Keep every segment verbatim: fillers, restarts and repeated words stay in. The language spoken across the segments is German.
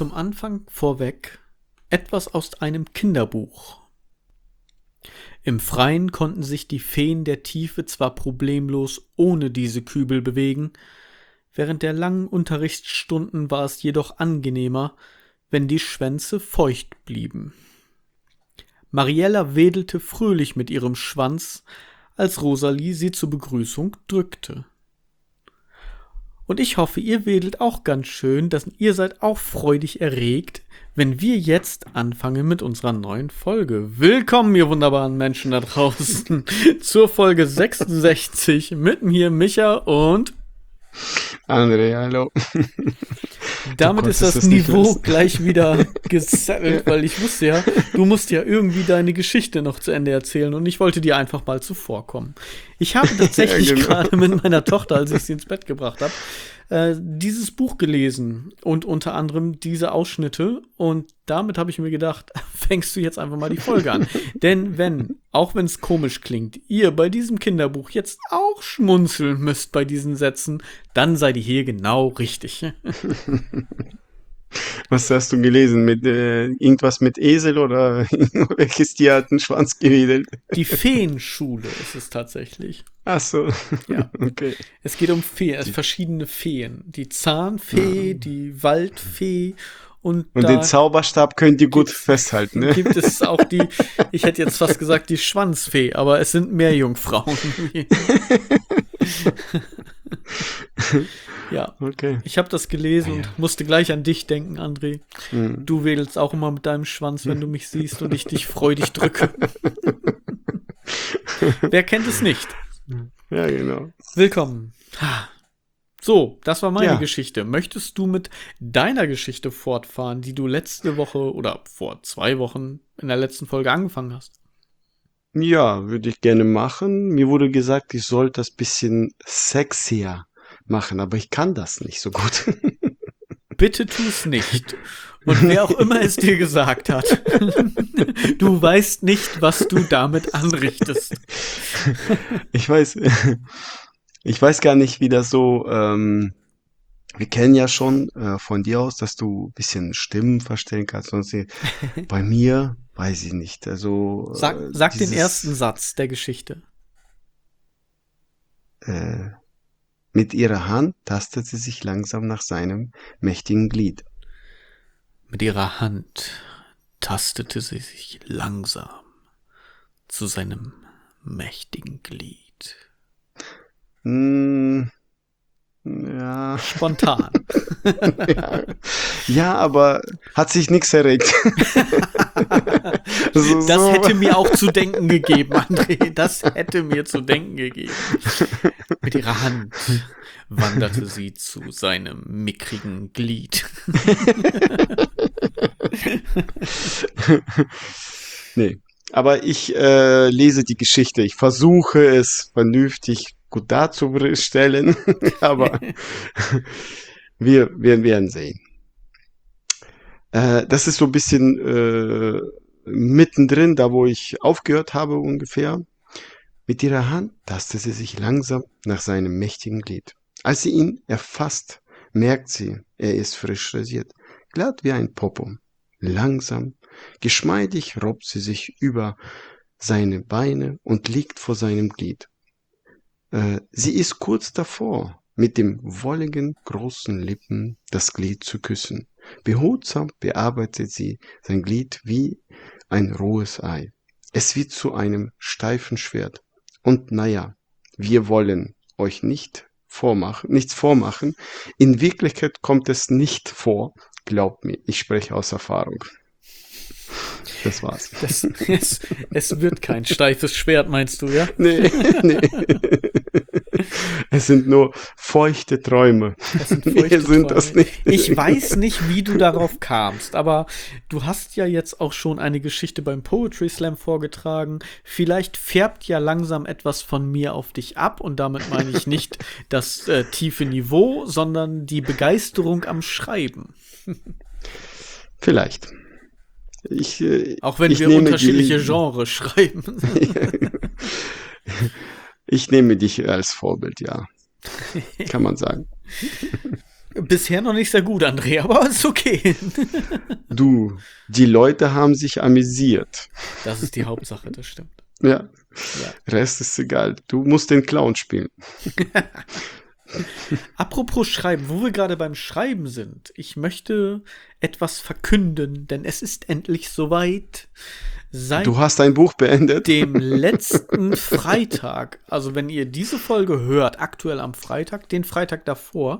Zum Anfang vorweg etwas aus einem Kinderbuch. Im Freien konnten sich die Feen der Tiefe zwar problemlos ohne diese Kübel bewegen, während der langen Unterrichtsstunden war es jedoch angenehmer, wenn die Schwänze feucht blieben. Mariella wedelte fröhlich mit ihrem Schwanz, als Rosalie sie zur Begrüßung drückte. Und ich hoffe, ihr wedelt auch ganz schön, dass ihr seid auch freudig erregt, wenn wir jetzt anfangen mit unserer neuen Folge. Willkommen, ihr wunderbaren Menschen da draußen, zur Folge sechsundsechzig mit mir, Micha und André, hallo. Damit ist das Niveau gleich wieder gesettelt, weil ich wusste ja, du musst ja irgendwie deine Geschichte noch zu Ende erzählen und ich wollte dir einfach mal zuvorkommen. Ich habe tatsächlich ja, genau. gerade mit meiner Tochter, als ich sie ins Bett gebracht habe, äh, dieses Buch gelesen und unter anderem diese Ausschnitte und damit habe ich mir gedacht, fängst du jetzt einfach mal die Folge an. Denn wenn, auch wenn es komisch klingt, ihr bei diesem Kinderbuch jetzt auch schmunzeln müsst bei diesen Sätzen, dann seid ihr hier genau richtig. Was hast du gelesen? Mit äh, irgendwas mit Esel oder welches Tier hat einen Schwanz gewedelt? Die Feenschule ist es tatsächlich. Ach so. Ja. Okay. Es geht um Feen, also verschiedene Feen. Die Zahnfee, ja. die Waldfee und Und den Zauberstab könnt ihr gut festhalten, ne? Gibt es auch die, ich hätte jetzt fast gesagt die Schwanzfee, aber es sind Meerjungfrauen. Ja, okay. Ich habe das gelesen ja. und musste gleich an dich denken, André. Mhm. Du wedelst auch immer mit deinem Schwanz, wenn du mich siehst und ich dich freudig drücke. Wer kennt es nicht? Ja, genau. Willkommen. So, das war meine ja. Geschichte. Möchtest du mit deiner Geschichte fortfahren, die du letzte Woche oder vor zwei Wochen in der letzten Folge angefangen hast? Ja, würde ich gerne machen. Mir wurde gesagt, ich soll das bisschen sexier machen, aber ich kann das nicht so gut. Bitte tu es nicht. Und wer auch immer es dir gesagt hat, du weißt nicht, was du damit anrichtest. Ich weiß, ich weiß gar nicht, wie das so, ähm, wir kennen ja schon äh, von dir aus, dass du ein bisschen Stimmen verstellen kannst. Sonst bei mir weiß ich nicht. Also Sag, sag dieses, den ersten Satz der Geschichte. Äh, Mit ihrer Hand tastet sie sich langsam nach seinem mächtigen Glied. Mit ihrer Hand tastete sie sich langsam zu seinem mächtigen Glied. Mm, ja. Spontan. ja. ja, aber hat sich nichts erregt. so, das so. hätte mir auch zu denken gegeben, André. Das hätte mir zu denken gegeben. Mit ihrer Hand wanderte sie zu seinem mickrigen Glied. nee, aber ich äh, lese die Geschichte. Ich versuche es vernünftig gut darzustellen, aber wir, wir werden sehen. Äh, das ist so ein bisschen äh, mittendrin, da wo ich aufgehört habe ungefähr. Mit ihrer Hand tastet sie sich langsam nach seinem mächtigen Glied. Als sie ihn erfasst, merkt sie, er ist frisch rasiert, glatt wie ein Popo. Langsam, geschmeidig robbt sie sich über seine Beine und liegt vor seinem Glied. Äh, sie ist kurz davor, mit den wolligen, großen Lippen das Glied zu küssen. Behutsam bearbeitet sie sein Glied wie ein rohes Ei. Es wird zu einem steifen Schwert. Und naja, wir wollen euch nicht vormachen, nichts vormachen. In Wirklichkeit kommt es nicht vor. Glaubt mir, ich spreche aus Erfahrung. Das war's. Das, es, es wird kein steifes Schwert, meinst du, ja? Nee, nee. Es sind nur feuchte Träume. Das sind feuchte Mehr sind Träume. Das nicht. Ich weiß nicht, wie du darauf kamst, aber du hast ja jetzt auch schon eine Geschichte beim Poetry Slam vorgetragen. Vielleicht färbt ja langsam etwas von mir auf dich ab und damit meine ich nicht das äh, tiefe Niveau, sondern die Begeisterung am Schreiben. Vielleicht. Ich, äh, auch wenn ich wir unterschiedliche die... Genres schreiben. Ich nehme dich als Vorbild, ja. Kann man sagen. Bisher noch nicht sehr gut, André, aber ist okay. Du, die Leute haben sich amüsiert. Das ist die Hauptsache, das stimmt. Ja, Ja. Rest ist egal. Du musst den Clown spielen. Apropos Schreiben, wo wir gerade beim Schreiben sind. Ich möchte etwas verkünden, denn es ist endlich soweit. Seit Du hast dein Buch beendet. dem letzten Freitag, also wenn ihr diese Folge hört, aktuell am Freitag, den Freitag davor,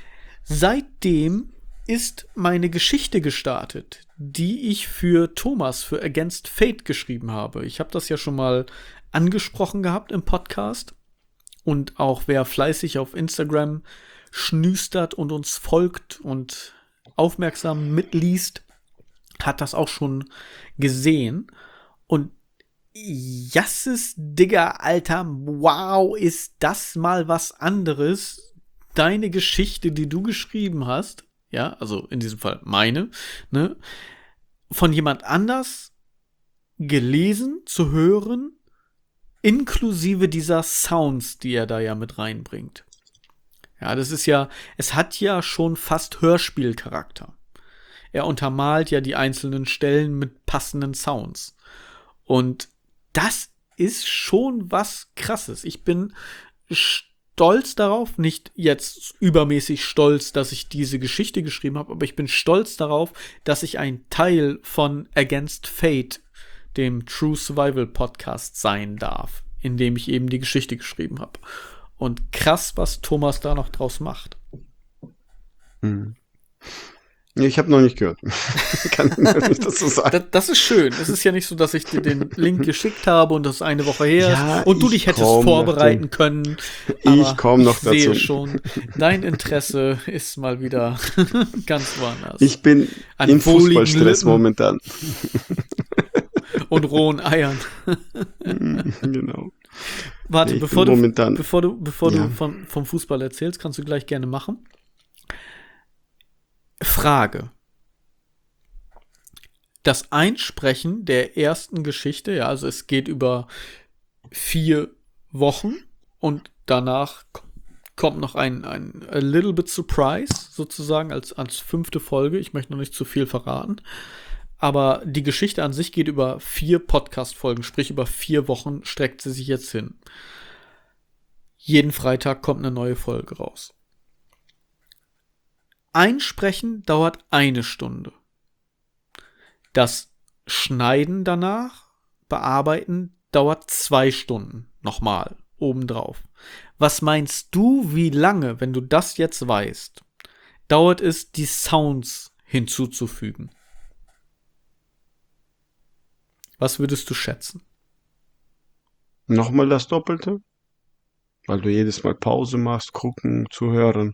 seitdem ist meine Geschichte gestartet, die ich für Thomas, für Against Fate geschrieben habe. Ich habe das ja schon mal angesprochen gehabt im Podcast. Und auch wer fleißig auf Instagram schnüstert und uns folgt und aufmerksam mitliest, hat das auch schon gesehen. Und Jasses, Digga, Alter, wow, ist das mal was anderes. Deine Geschichte, die du geschrieben hast, ja, also in diesem Fall meine, ne, von jemand anders gelesen zu hören, inklusive dieser Sounds, die er da ja mit reinbringt. Ja, das ist ja, es hat ja schon fast Hörspielcharakter. Er untermalt ja die einzelnen Stellen mit passenden Sounds. Und das ist schon was Krasses. Ich bin stolz darauf, nicht jetzt übermäßig stolz, dass ich diese Geschichte geschrieben habe, aber ich bin stolz darauf, dass ich ein Teil von Against Fate, dem True Survival Podcast, sein darf, in dem ich eben die Geschichte geschrieben habe. Und krass, was Thomas da noch draus macht. Hm. Ich habe noch nicht gehört. Kann ich nicht dazu sagen. Das, das ist schön. Es ist ja nicht so, dass ich dir den Link geschickt habe und das ist eine Woche her Ja, und du ich dich hättest komm vorbereiten nach dem- können. Ich komme noch ich sehe dazu. schon, dein Interesse ist mal wieder ganz woanders. Ich bin An im wohligen Fußballstress Lippen. momentan. Und rohen Eiern. Genau. Warte, Nee, ich bevor bin du, momentan- bevor du, bevor Ja. du von, vom Fußball erzählst, kannst du gleich gerne machen. Frage. Das Einsprechen der ersten Geschichte, ja, also es geht über vier Wochen und danach k- kommt noch ein, ein a little bit surprise, sozusagen, als, als fünfte Folge. Ich möchte noch nicht zu viel verraten. Aber die Geschichte an sich geht über vier Podcast-Folgen, sprich über vier Wochen streckt sie sich jetzt hin. Jeden Freitag kommt eine neue Folge raus. Einsprechen dauert eine Stunde. Das Schneiden danach, Bearbeiten, dauert zwei Stunden. Nochmal, obendrauf. Was meinst du, wie lange, wenn du das jetzt weißt, dauert es, die Sounds hinzuzufügen? Was würdest du schätzen? Nochmal das Doppelte? Weil du jedes Mal Pause machst, gucken, zuhören.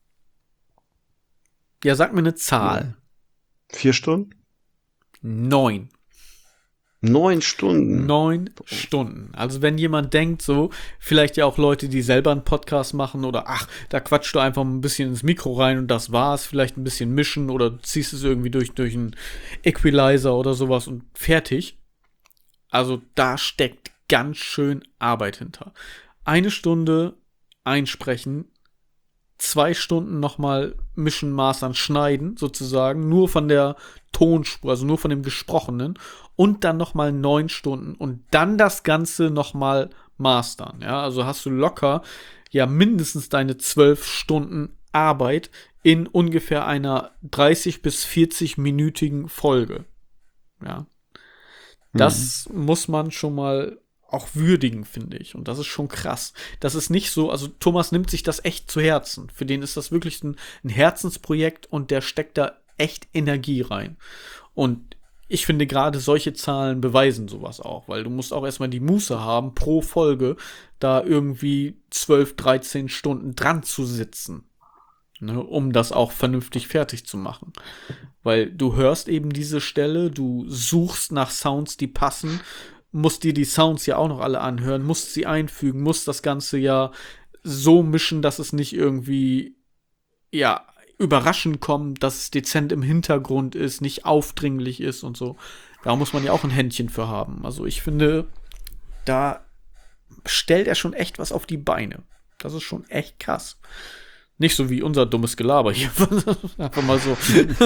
Ja, sag mir eine Zahl. Vier Stunden? Neun. Neun Stunden. Neun Stunden. Also wenn jemand denkt so, vielleicht ja auch Leute, die selber einen Podcast machen oder ach, da quatschst du einfach ein bisschen ins Mikro rein und das war's, vielleicht ein bisschen mischen oder ziehst es irgendwie durch, durch einen Equalizer oder sowas und fertig. Also da steckt ganz schön Arbeit hinter. Eine Stunde einsprechen, zwei Stunden nochmal mischen, mastern, schneiden, sozusagen, nur von der Tonspur, also nur von dem Gesprochenen und dann nochmal neun Stunden und dann das Ganze nochmal mastern, ja, also hast du locker ja mindestens deine zwölf Stunden Arbeit in ungefähr einer dreißig bis vierzig-minütigen Folge, ja. Das mhm. muss man schon mal auch würdigen, finde ich. Und das ist schon krass. Das ist nicht so, also Thomas nimmt sich das echt zu Herzen. Für den ist das wirklich ein, ein Herzensprojekt und der steckt da echt Energie rein. Und ich finde, gerade solche Zahlen beweisen sowas auch, weil du musst auch erstmal die Muße haben, pro Folge da irgendwie zwölf, dreizehn Stunden dran zu sitzen, ne, um das auch vernünftig fertig zu machen. Weil du hörst eben diese Stelle, du suchst nach Sounds, die passen, musst dir die Sounds ja auch noch alle anhören, musst sie einfügen, musst das Ganze ja so mischen, dass es nicht irgendwie, ja, überraschend kommt, dass es dezent im Hintergrund ist, nicht aufdringlich ist und so. Da muss man ja auch ein Händchen für haben. Also ich finde, da stellt er schon echt was auf die Beine. Das ist schon echt krass. Nicht so wie unser dummes Gelaber hier. Einfach mal so.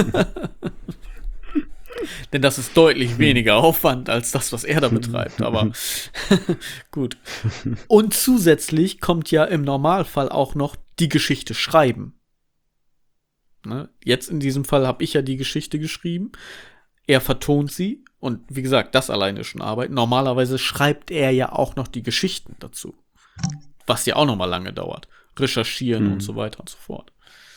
Denn das ist deutlich weniger Aufwand als das, was er da betreibt. Aber gut. Und zusätzlich kommt ja im Normalfall auch noch die Geschichte schreiben. Ne? Jetzt in diesem Fall habe ich ja die Geschichte geschrieben. Er vertont sie. Und wie gesagt, das alleine ist schon Arbeit. Normalerweise schreibt er ja auch noch die Geschichten dazu. Was ja auch noch mal lange dauert. Recherchieren mhm. und so weiter und so fort.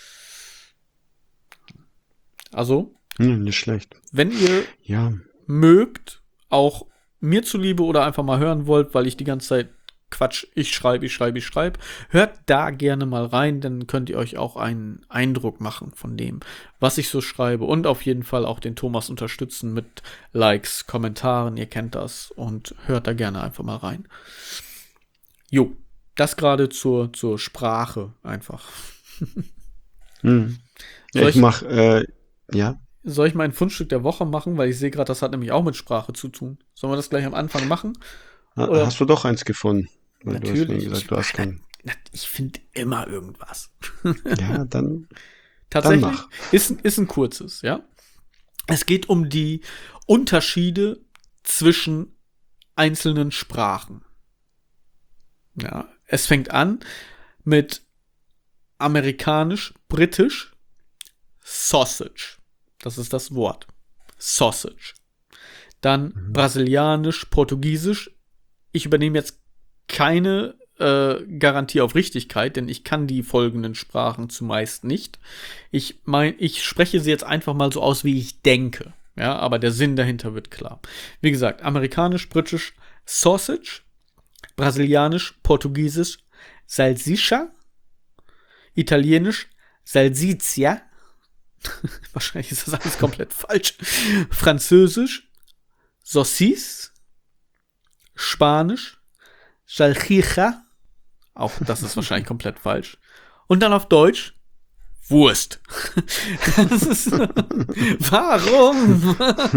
Also, hm, nicht schlecht. Wenn ihr ja. mögt, auch mir zuliebe oder einfach mal hören wollt, weil ich die ganze Zeit Quatsch, ich schreibe, ich schreibe, ich schreibe, hört da gerne mal rein, dann könnt ihr euch auch einen Eindruck machen von dem, was ich so schreibe und auf jeden Fall auch den Thomas unterstützen mit Likes, Kommentaren, ihr kennt das und hört da gerne einfach mal rein. Jo, das gerade zur, zur Sprache einfach. hm. ja, ich, ich mach, äh, ja. Soll ich mal ein Fundstück der Woche machen, weil ich sehe gerade, das hat nämlich auch mit Sprache zu tun. Sollen wir das gleich am Anfang machen? Oder? Hast du doch eins gefunden? Weil Natürlich. Du hast mir gesagt, du hast keinen. Ich finde immer irgendwas. Ja, dann. Tatsächlich dann mach. Ist, ist ein kurzes, ja. Es geht um die Unterschiede zwischen einzelnen Sprachen. Ja, es fängt an mit amerikanisch, britisch, Sausage. Das ist das Wort. Sausage. Dann mhm. brasilianisch, portugiesisch. Ich übernehme jetzt keine äh, Garantie auf Richtigkeit, denn ich kann die folgenden Sprachen zumeist nicht. Ich meine, ich spreche sie jetzt einfach mal so aus, wie ich denke. Ja, aber der Sinn dahinter wird klar. Wie gesagt, amerikanisch, britisch, Sausage, brasilianisch, portugiesisch, Salsicha, italienisch, Salsiccia. Wahrscheinlich ist das alles komplett falsch. Französisch, Saucisse, Spanisch, Salchicha, auch das ist wahrscheinlich komplett falsch. Und dann auf Deutsch, Wurst. Das ist, warum?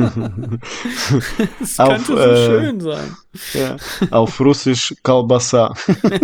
Das auf, könnte so äh, schön sein. Ja, auf Russisch Kalbasa.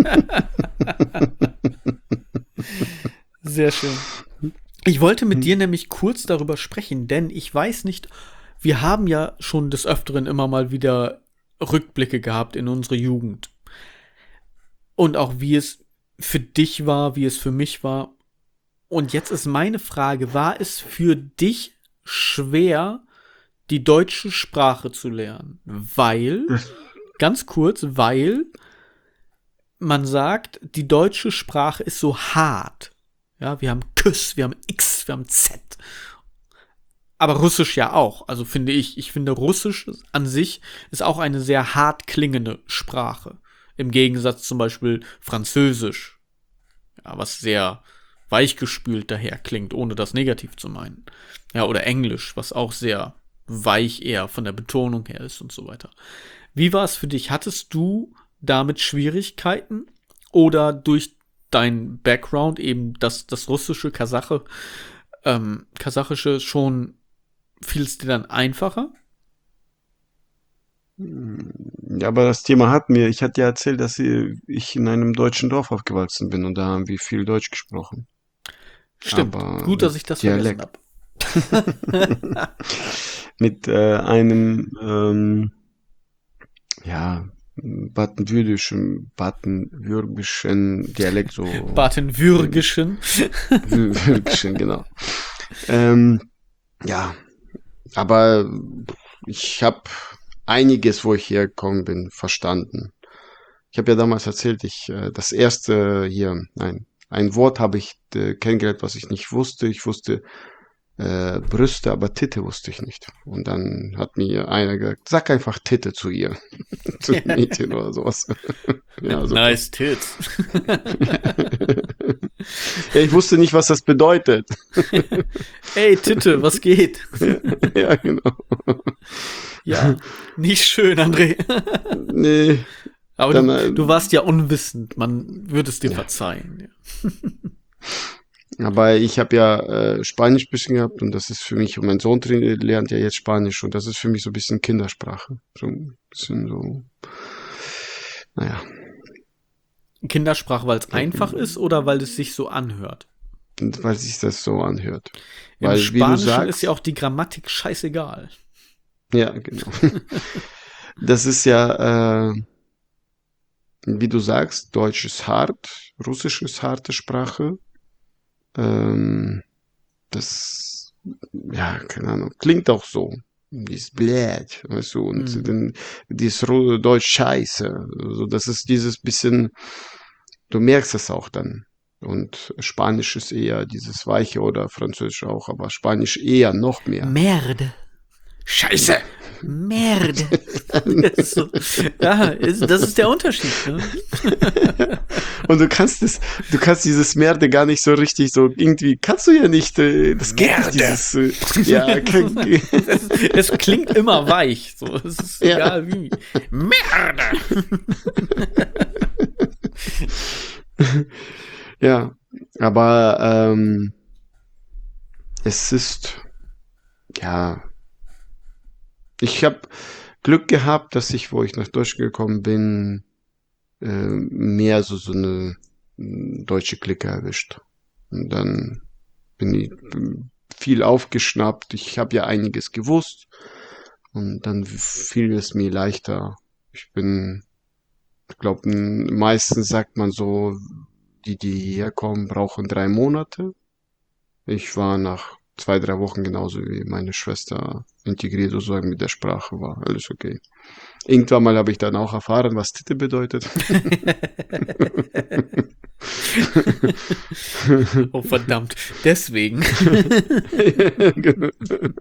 Sehr schön. Ich wollte mit dir nämlich kurz darüber sprechen, denn ich weiß nicht, wir haben ja schon des Öfteren immer mal wieder Rückblicke gehabt in unsere Jugend. Und auch wie es für dich war, wie es für mich war. Und jetzt ist meine Frage, war es für dich schwer, die deutsche Sprache zu lernen? Weil, ganz kurz, weil man sagt, die deutsche Sprache ist so hart. Ja, wir haben Küss, wir haben X, wir haben Z. Aber Russisch ja auch, also finde ich. Ich finde, Russisch an sich ist auch eine sehr hart klingende Sprache. Im Gegensatz zum Beispiel Französisch, ja, was sehr weichgespült daher klingt, ohne das negativ zu meinen. Ja, oder Englisch, was auch sehr weich eher von der Betonung her ist und so weiter. Wie war es für dich? Hattest du damit Schwierigkeiten? Oder durch dein Background, eben das, das russische, Kasache, ähm, kasachische schon fiel es dir dann einfacher? Ja, aber das Thema hatten wir. Ich hatte ja erzählt, dass ich in einem deutschen Dorf aufgewachsen bin und da haben wir viel Deutsch gesprochen. Stimmt. Aber gut, dass ich das Dialekt. vergessen habe. Mit äh, einem ähm, ja baden-würgischen, baden-würgischen Dialekt so. Baden-würgischen. Würgischen, genau. Ähm, ja, aber ich habe einiges, wo ich hergekommen bin, verstanden. Ich habe ja damals erzählt, ich äh, das erste hier, nein, ein Wort habe ich äh, kennengelernt, was ich nicht wusste. Ich wusste äh, Brüste, aber Titte wusste ich nicht. Und dann hat mir einer gesagt, sag einfach Titte zu ihr. Zu einem Mädchen oder sowas. Ja, nice Tits. Ja, ich wusste nicht, was das bedeutet. Ey, Titte, was geht? Ja, genau. Ja, nicht schön, André. Nee. Aber dann, du, du warst ja unwissend, man würde es dir ja verzeihen. Ja. Aber ich habe ja äh, Spanisch ein bisschen gehabt und das ist für mich, und mein Sohn lernt ja jetzt Spanisch und das ist für mich so ein bisschen Kindersprache. So ein bisschen so, naja. Kindersprache, weil es einfach ist oder weil es sich so anhört? weil sich das so anhört. Im Weil, wie du Spanischen sagst, ist ja auch die Grammatik scheißegal. ja, genau. Das ist ja, äh, wie du sagst, Deutsch ist hart, Russisch ist harte Sprache. Ähm, das, ja, keine Ahnung, klingt auch so. Dieses Blät, weißt du, und Mhm. dann dieses Ru- Deutsch scheiße. Also das ist dieses bisschen, du merkst es auch dann. Und Spanisch ist eher dieses Weiche oder Französisch auch, aber Spanisch eher noch mehr. Merde. Scheiße. Merde. Das ist so, ja, ist, das ist der Unterschied. Ne? Und du kannst es, du kannst dieses Merde gar nicht so richtig so irgendwie, kannst du ja nicht, äh, das geht Merde. nicht, dieses, äh, ja, kann, es, es klingt immer weich. So, es ist Ja. egal wie. Merde. ja, aber ähm, es ist, ja, ich habe Glück gehabt, dass ich, wo ich nach Deutschland gekommen bin, äh, mehr so so eine äh, deutsche Clique erwischt. Und dann bin ich bin viel aufgeschnappt. Ich habe ja einiges gewusst und dann fiel es mir leichter. Ich bin, ich glaube, meistens sagt man so, die, die hierher kommen, brauchen drei Monate. Ich war nach zwei, drei Wochen genauso wie meine Schwester integriert, sozusagen mit der Sprache, war alles okay. Irgendwann mal habe ich dann auch erfahren, was Titte bedeutet. Oh verdammt. Deswegen. Genau.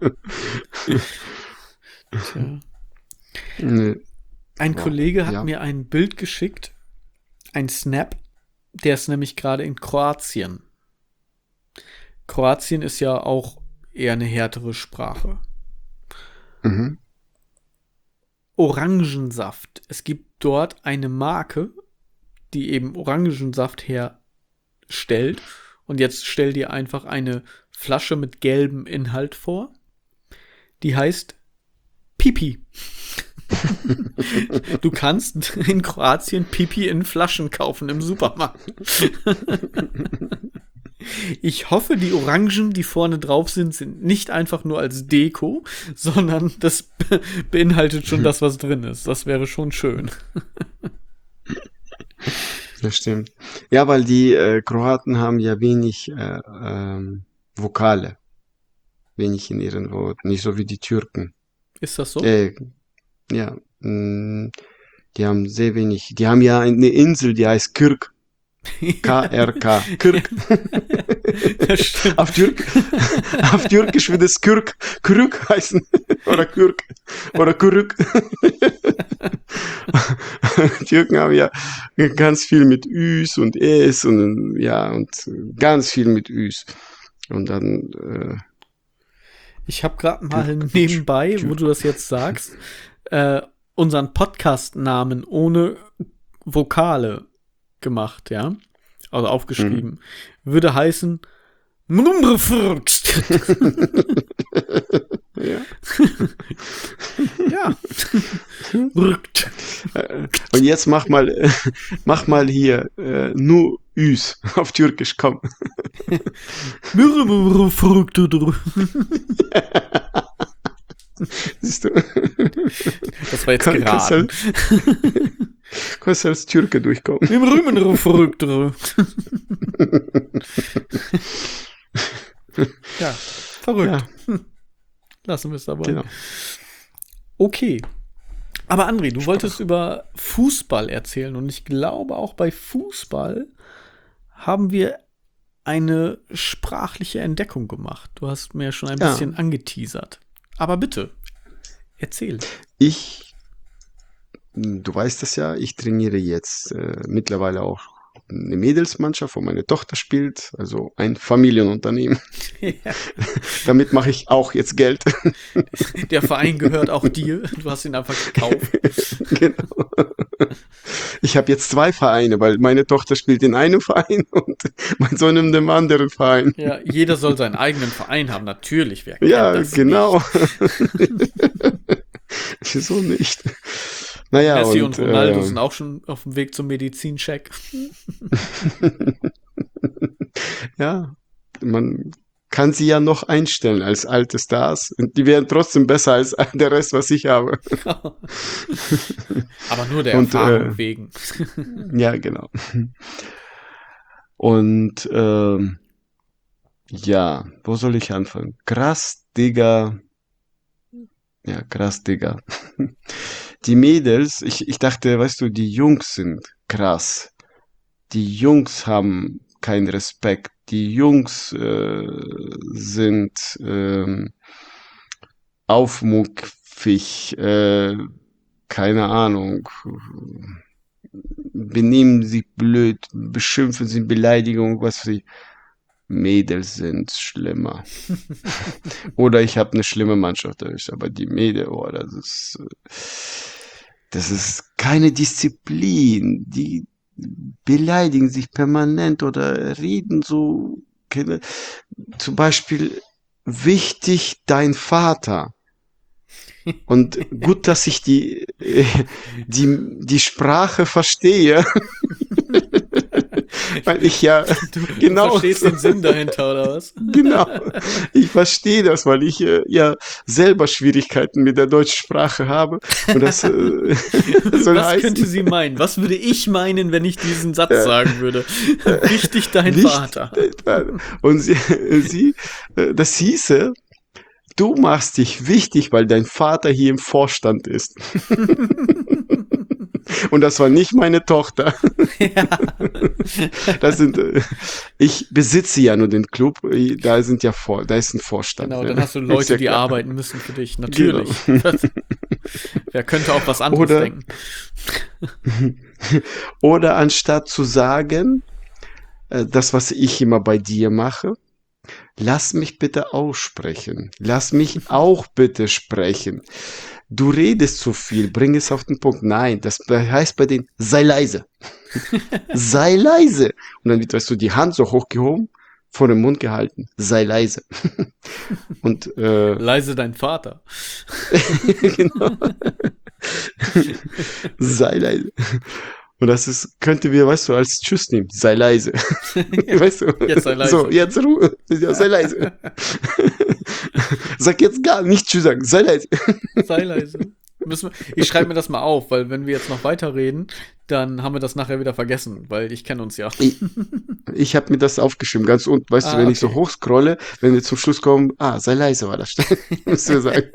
Tja. Nee. Ein Wow. Kollege hat Ja. mir ein Bild geschickt, ein Snap, der ist nämlich gerade in Kroatien. Kroatien ist ja auch eher eine härtere Sprache. Mhm. Orangensaft. Es gibt dort eine Marke, die eben Orangensaft herstellt. Und jetzt stell dir einfach eine Flasche mit gelbem Inhalt vor. Die heißt Pipi. Du kannst in Kroatien Pipi in Flaschen kaufen im Supermarkt. Ich hoffe, die Orangen, die vorne drauf sind, sind nicht einfach nur als Deko, sondern das be- beinhaltet schon das, was drin ist. Das wäre schon schön. Das stimmt. Ja, weil die äh, Kroaten haben ja wenig äh, ähm, Vokale. Wenig in ihren Worten. Nicht so wie die Türken. Ist das so? Äh, ja. Mh, die haben sehr wenig. Die haben ja eine Insel, die heißt Kırk. K R K. Kırk. Das stimmt. Auf, Türk, auf Türkisch würde es Kürk, Kürk heißen. Oder Kürk. Oder Kürk. Türken haben ja ganz viel mit Üs und Es und ja, und ganz viel mit Üs. Und dann, äh, Ich habe gerade mal Türk- nebenbei, Türk- wo du das jetzt sagst, äh, unseren Podcast-Namen ohne Vokale gemacht, ja? Also aufgeschrieben. Würde heißen Mnumbrefrugst. ja. Ja. Rückt. Und jetzt mach mal, äh, mach mal hier äh, nur Üs auf Türkisch, komm. Mnumbrefrugst. Siehst du? Das war jetzt Kann- kannst geraten. halt- Kannst als Türke durchkommen. Im Rümenrefrugst. Ja, verrückt. Ja, Lassen wir es dabei. genau. Okay. Aber André, du wolltest über Fußball erzählen und ich glaube auch bei Fußball haben wir eine sprachliche Entdeckung gemacht. Du hast mir schon ein Ja. bisschen angeteasert. Aber bitte, erzähl. Ich, du weißt das ja, ich trainiere jetzt äh, mittlerweile auch eine Mädelsmannschaft, wo meine Tochter spielt, also ein Familienunternehmen. Ja, Damit mache ich auch jetzt Geld. der Verein gehört auch dir. Du hast ihn einfach gekauft. Genau. Ich habe jetzt zwei Vereine, weil meine Tochter spielt in einem Verein und mein Sohn in dem anderen Verein. Ja, jeder soll seinen eigenen Verein haben. Natürlich, wer kennt Ja, das genau. Wieso nicht? Naja, Messi und, und Ronaldo äh, sind auch schon auf dem Weg zum Medizincheck. ja, man kann sie ja noch einstellen als alte Stars. Und die wären trotzdem besser als der Rest, was ich habe. Aber nur der Und, Erfahrung äh, wegen. Ja, genau. Und ähm, ja, wo soll ich anfangen? Krass, Digga. Ja, krass, Digga. Die Mädels, ich, ich dachte, weißt du, die Jungs sind krass. Die Jungs haben keinen Respekt. Die Jungs äh, sind ähm, aufmüpfig, äh, keine Ahnung, benehmen sich blöd, beschimpfen sie, Beleidigung, was für Mädels sind schlimmer. Oder ich habe eine schlimme Mannschaft erwischt, aber die Mädels, oh, das ist, das ist keine Disziplin. Die beleidigen sich permanent oder reden so, keine, zum Beispiel, wichtig dein Vater. Und gut, dass ich die, äh, die, die Sprache verstehe. Weil ich ja, Du, genau. du verstehst den Sinn dahinter, oder was? Genau. Ich verstehe das, weil ich äh, ja selber Schwierigkeiten mit der deutschen Sprache habe. Und das äh, soll Was heißen, könnte sie meinen? Was würde ich meinen, wenn ich diesen Satz Ja. sagen würde? Wichtig dein Wichtig Vater. dein Vater. Und sie, sie, äh, das hieße, du machst dich wichtig, weil dein Vater hier im Vorstand ist. Und das war nicht meine Tochter. Ja. Das sind, äh, ich besitze ja nur den Club, äh, da sind ja vor, da ist ein Vorstand. Genau, ne? dann hast du Ist Leute, ja die klar. arbeiten müssen für dich. Natürlich. Wer könnte auch was anderes Oder- denken? Oder anstatt zu sagen, äh, das, was ich immer bei dir mache, lass mich bitte aussprechen. Lass mich auch bitte sprechen. Du redest zu viel, bring es auf den Punkt. Nein, das heißt bei denen, sei leise. Sei leise. Und dann wird, weißt du, die Hand so hochgehoben, vor dem Mund gehalten. Sei leise. Und äh, Leise dein Vater. genau. Sei leise. Und das ist, könnte wir, weißt du, als Tschüss nehmen. Sei leise. Weißt du? Jetzt sei leise. So, jetzt Ruhe. Ja, sei leise. Sag jetzt gar nicht Tschüss sagen. Sei leise. Sei leise. Müssen wir, ich schreibe mir das mal auf, weil wenn wir jetzt noch weiterreden, dann haben wir das nachher wieder vergessen, weil ich kenne uns ja. Ich, ich habe mir das aufgeschrieben, ganz unten. Weißt Ah, du, wenn ich so okay. hochscrolle, wenn wir zum Schluss kommen, ah, sei leise war das. Müssen wir sagen.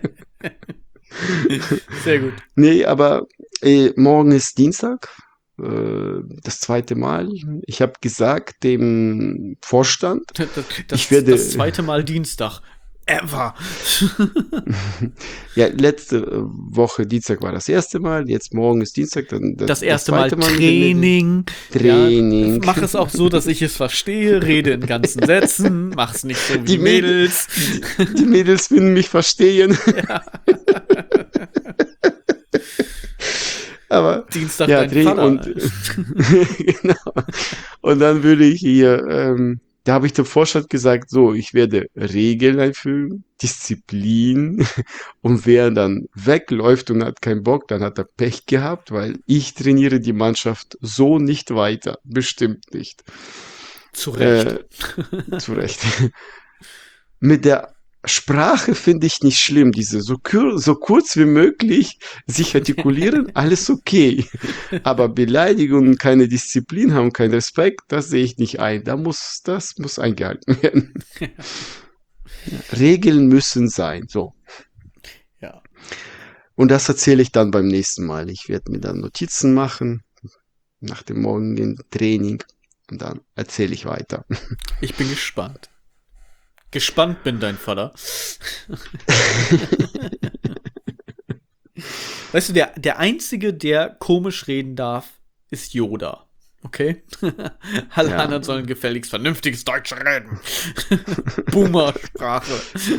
Sehr gut. Nee, aber äh, morgen ist Dienstag, äh, das zweite Mal. Ich habe gesagt dem Vorstand, Das, das, Ich werde- das zweite Mal Dienstag. Ever. ja, letzte äh, Woche Dienstag war das erste Mal, jetzt morgen ist Dienstag, dann Das erste Mal zweite mit dem Training. Training. Ja, mach es auch so, dass ich es verstehe. Rede in ganzen Sätzen. Mach's nicht so wie Die Mädels. Mädels. Die Mädels finden mich verstehen. Aber Dienstag ja, dein Training Vater. und genau. Und dann würde ich hier, ähm, da habe ich dem Vorstand gesagt, so, ich werde Regeln einfügen, Disziplin, und wer dann wegläuft und hat keinen Bock, dann hat er Pech gehabt, weil ich trainiere die Mannschaft so nicht weiter, bestimmt nicht. Zu Recht. Äh, zu Recht. Mit der Sprache finde ich nicht schlimm, diese so, kür so kurz wie möglich sich artikulieren, alles okay. Aber Beleidigungen, keine Disziplin haben, keinen Respekt, das sehe ich nicht ein. Da muss, das muss eingehalten werden. Regeln müssen sein, so. Ja. Und das erzähle ich dann beim nächsten Mal. Ich werde mir dann Notizen machen, nach dem morgigen Training, und dann erzähle ich weiter. Ich bin gespannt. Gespannt bin dein Vater. Weißt du, der, der Einzige, der komisch reden darf, ist Yoda. Okay? Alle Ja. anderen sollen gefälligst vernünftiges Deutsch reden. Boomer-Sprache.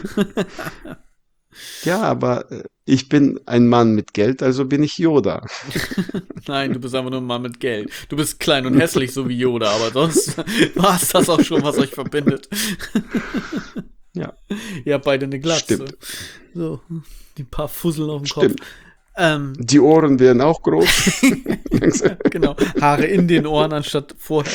Ja, aber äh, ich bin ein Mann mit Geld, also bin ich Yoda. Nein, du bist einfach nur ein Mann mit Geld. Du bist klein und hässlich, so wie Yoda, aber sonst war es das auch schon, was euch verbindet. Ja, Ihr habt beide eine Glatze. Stimmt. So, die paar Fusseln auf dem Stimmt. Kopf. Ähm, Die Ohren werden auch groß. genau, Haare in den Ohren anstatt vorher.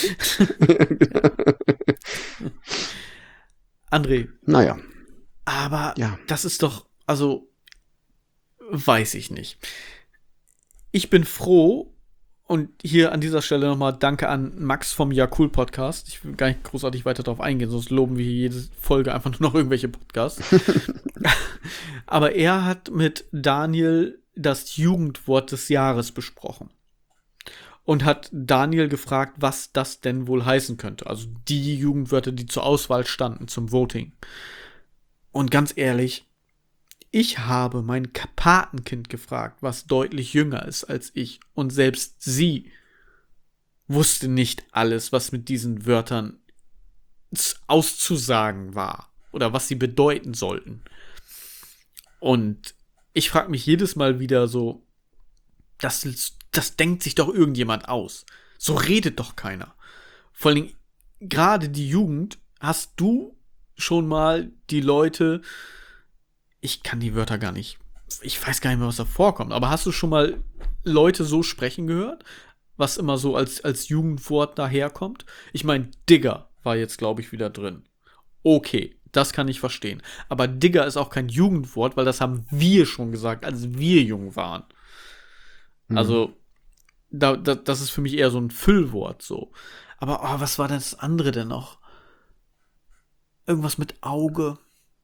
André. Naja. Aber ja. das ist doch, also, weiß ich nicht. Ich bin froh, und hier an dieser Stelle nochmal Danke an Max vom Ja Cool Podcast. Ich will gar nicht großartig weiter darauf eingehen, sonst loben wir jede Folge einfach nur noch irgendwelche Podcasts. Aber er hat mit Daniel das Jugendwort des Jahres besprochen. Und hat Daniel gefragt, was das denn wohl heißen könnte. Also die Jugendwörter, die zur Auswahl standen zum Voting. Und ganz ehrlich, ich habe mein Patenkind gefragt, was deutlich jünger ist als ich. Und selbst sie wusste nicht alles, was mit diesen Wörtern auszusagen war. Oder was sie bedeuten sollten. Und ich frage mich jedes Mal wieder so, das, das denkt sich doch irgendjemand aus. So redet doch keiner. Vor allem, gerade die Jugend, hast du schon mal die Leute, ich kann die Wörter gar nicht, ich weiß gar nicht mehr, was da vorkommt, aber hast du schon mal Leute so sprechen gehört, was immer so als, als Jugendwort daherkommt? Ich meine, Digger war jetzt, glaube ich, wieder drin. Okay, das kann ich verstehen. Aber Digger ist auch kein Jugendwort, weil das haben wir schon gesagt, als wir jung waren. Mhm. Also, da, da, das ist für mich eher so ein Füllwort so. Aber oh, was war das andere denn noch? Irgendwas mit Auge.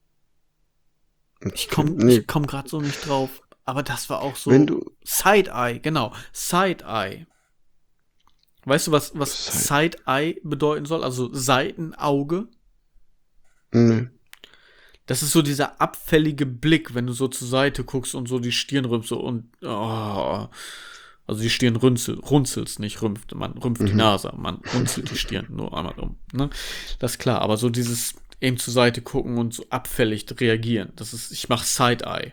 Ich komme nee. komm gerade so nicht drauf. Aber das war auch so. Wenn du Side-Eye, genau. Side-Eye. Weißt du, was, was Side-Eye bedeuten soll? Also Seitenauge? Nee. Das ist so dieser abfällige Blick, wenn du so zur Seite guckst und so die Stirn rümpst und oh, also die Stirn runzel, runzelst, nicht rümpft. Man rümpft mhm. die Nase, man runzelt die Stirn nur einmal um. Ne? Das ist klar, aber so dieses eben zur Seite gucken und so abfällig reagieren. Das ist, ich mach Side-Eye.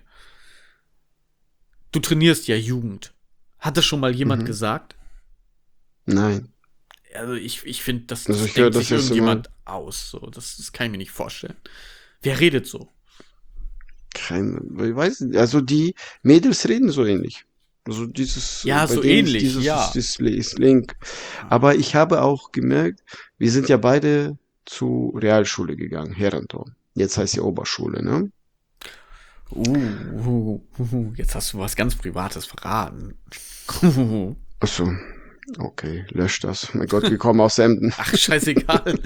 Du trainierst ja Jugend. Hat das schon mal jemand mhm. gesagt? Nein. Also ich, ich finde, das, also das ich denkt höre, sich irgendjemand aus. So. Das, das kann ich mir nicht vorstellen. Wer redet so? Kein, ich weiß nicht. Also die Mädels reden so ähnlich. Also dieses, ja, so ähnlich, dieses, ja. Dieses Link. Aber ich habe auch gemerkt, wir sind ja beide zur Realschule gegangen, Herrentor. Jetzt heißt sie Oberschule, ne? Uh, uh, uh, jetzt hast du was ganz Privates verraten. Achso, okay, lösch das. Mein Gott, wir kommen aus Emden. Ach, scheißegal.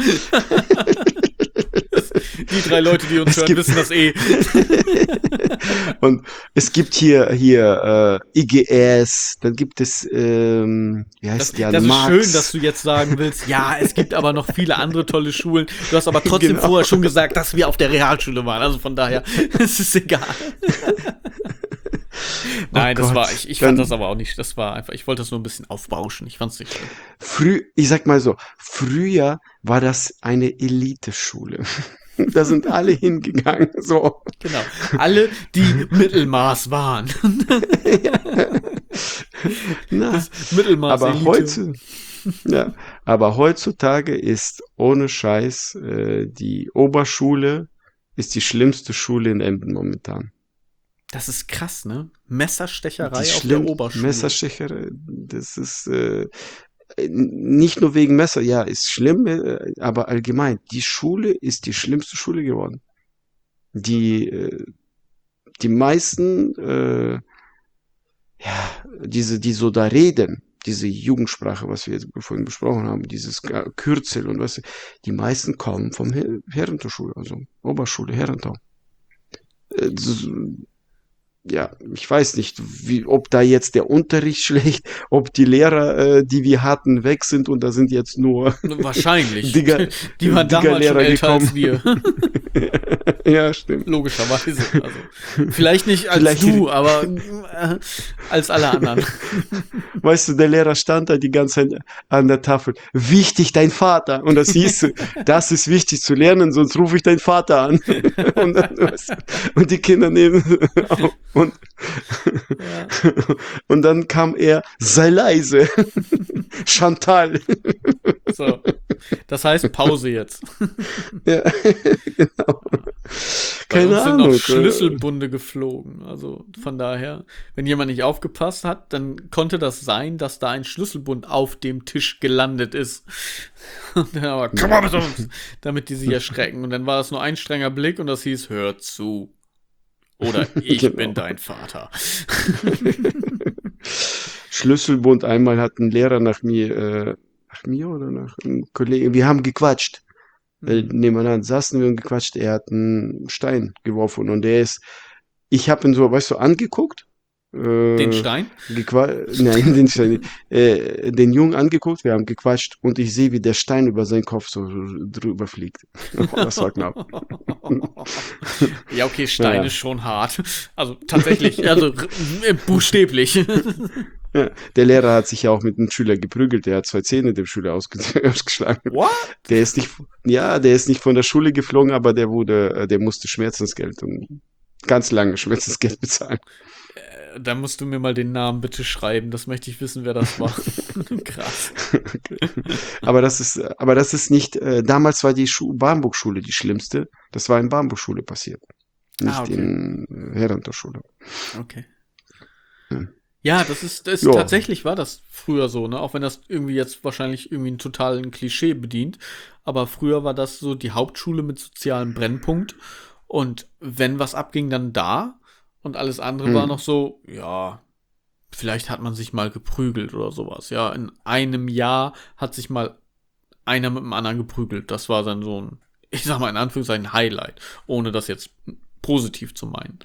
Die drei Leute, die uns es hören, gibt, wissen das eh. Und es gibt hier hier äh, I G S, dann gibt es ähm, wie heißt das, der das Max. ist schön, dass du jetzt sagen willst, ja, es gibt aber noch viele andere tolle Schulen. Du hast aber trotzdem genau. vorher schon gesagt, dass wir auf der Realschule waren. Also von daher, es ist egal. Nein, oh das Gott. war, ich, ich fand dann, das aber auch nicht, das war einfach, ich wollte das nur ein bisschen aufbauschen, ich fand's nicht schön. Früh, ich sag mal so, früher war das eine Eliteschule. Da sind alle hingegangen, so. Genau, alle, die Mittelmaß waren. Na, das Mittelmaß aber, heutzu, ja, aber heutzutage ist ohne Scheiß äh, die Oberschule ist die schlimmste Schule in Emden momentan. Das ist krass, ne? Messerstecherei auf der Oberschule. Messerstecherei, das ist äh, nicht nur wegen Messer, ja, ist schlimm, äh, aber allgemein, die Schule ist die schlimmste Schule geworden. Die, äh, die meisten, äh, ja, diese, die so da reden, diese Jugendsprache, was wir jetzt vorhin besprochen haben, dieses Kürzel und was, die meisten kommen vom Her- Herrentorschule, also Oberschule, Herrentor. Äh, Ja, ich weiß nicht, wie, ob da jetzt der Unterricht schlecht, ob die Lehrer, äh, die wir hatten, weg sind und da sind jetzt nur wahrscheinlich Digger, die waren damals schon älter gekommen. Als wir. Ja, stimmt. Logischerweise. Also, vielleicht nicht als vielleicht du, aber äh, als alle anderen. Weißt du, der Lehrer stand da die ganze Zeit an der Tafel. Wichtig, dein Vater. Und das hieß, das ist wichtig zu lernen, sonst rufe ich deinen Vater an. Und, dann, weißt du, und die Kinder nehmen und, ja. Und dann kam er, sei leise. Chantal. So. Das heißt Pause jetzt. Ja, genau. Bei Keine uns sind Ahnung. noch äh, Schlüsselbunde geflogen. Also von daher, wenn jemand nicht aufgepasst hat, dann konnte das sein, dass da ein Schlüsselbund auf dem Tisch gelandet ist. Und dann aber, komm mal mit uns, damit die sich erschrecken. Und dann war das nur ein strenger Blick und das hieß, hör zu. Oder ich Genau. bin dein Vater. Schlüsselbund, einmal hat ein Lehrer nach mir, äh, nach mir oder nach einem Kollegen, wir haben gequatscht. Äh, Hm. nebeneinander saßen wir und gequatscht. Er hat einen Stein geworfen und der ist, ich habe ihn so, weißt du, angeguckt. Den Äh, Stein? gequa Nein, den Stein nicht. Äh, den Jungen angeguckt, wir haben gequatscht und ich sehe, wie der Stein über seinen Kopf so drüber fliegt. Oh, das war knapp. Ja, okay, Stein Ja. ist schon hart. Also tatsächlich, also r- buchstäblich. Ja. Der Lehrer hat sich ja auch mit einem Schüler geprügelt. Der hat zwei Zähne dem Schüler ausge ausgeschlagen. What? Der ist nicht, ja, der ist nicht von der Schule geflogen, aber der wurde, äh, der musste Schmerzensgeld und ganz lange Schmerzensgeld bezahlen. Äh, Da musst du mir mal den Namen bitte schreiben. Das möchte ich wissen, wer das war. Krass. Okay. Aber das ist, aber das ist nicht, äh, damals war die Schu Barmbek-Schule die schlimmste. Das war in Barmbek-Schule passiert, Ah, nicht okay. in äh, Herrentorschule. Okay. Ja. Ja, das ist, das ist Ja. tatsächlich war das früher so, ne? Auch wenn das irgendwie jetzt wahrscheinlich irgendwie einen totalen Klischee bedient. Aber früher war das so die Hauptschule mit sozialem Brennpunkt. Und wenn was abging, dann da. Und alles andere war Hm. noch so, ja, vielleicht hat man sich mal geprügelt oder sowas. Ja, in einem Jahr hat sich mal einer mit dem anderen geprügelt. Das war dann so ein, ich sag mal in Anführungszeichen, Highlight. Ohne das jetzt positiv zu meinen.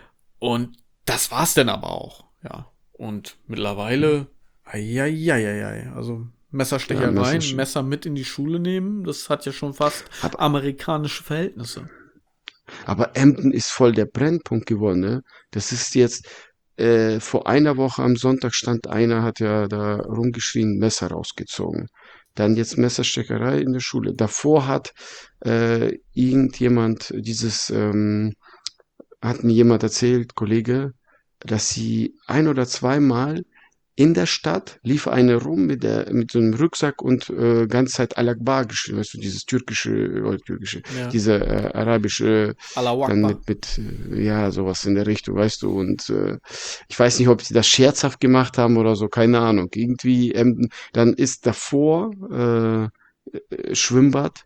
Und das war's dann aber auch, ja. Und mittlerweile, eieieiei, also Ja, Messerstechereien, Messersch- Messer mit in die Schule nehmen, das hat ja schon fast Aber, amerikanische Verhältnisse. aber Emden ist voll der Brennpunkt geworden, ne? Das ist jetzt, äh, vor einer Woche am Sonntag stand einer, hat ja da rumgeschrien, Messer rausgezogen. Dann jetzt Messerstecherei in der Schule. Davor hat äh, irgendjemand dieses, ähm, hat mir jemand erzählt, Kollege, dass sie ein oder zweimal in der Stadt lief eine rum mit der mit so einem Rucksack und äh, ganze Zeit Al-Akbar geschrieben, weißt du, dieses türkische, äh, türkische, Ja, diese äh, arabische, Allahu dann Akbar. mit mit äh, ja sowas in der Richtung, weißt du. Und äh, ich weiß nicht, ob sie das scherzhaft gemacht haben oder so, keine Ahnung. Irgendwie, ähm, dann ist davor äh, äh, Schwimmbad,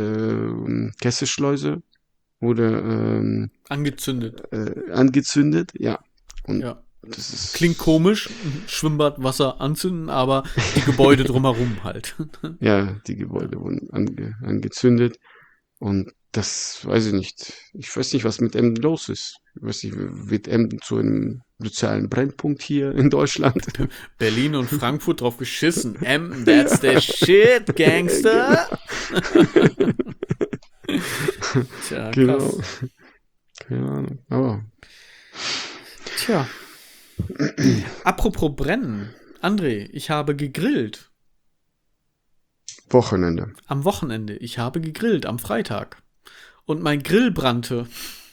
äh, Kesselschleuse wurde ähm, Angezündet. äh, angezündet, ja. Und Ja. das ist Klingt komisch, Schwimmbad, Wasser anzünden, aber die Gebäude drumherum halt. Ja, die Ja. Gebäude wurden ange angezündet und das weiß ich nicht. Ich weiß nicht, was mit Emden los ist. Ich weiß nicht, wird Emden zu einem sozialen Brennpunkt hier in Deutschland? Berlin und Frankfurt drauf geschissen. M, that's the shit, Gangster. Tja, Genau. krass. Keine Ahnung. Aber Tja, apropos brennen. André, ich habe gegrillt. Wochenende. Am Wochenende. Ich habe gegrillt am Freitag. Und mein Grill brannte.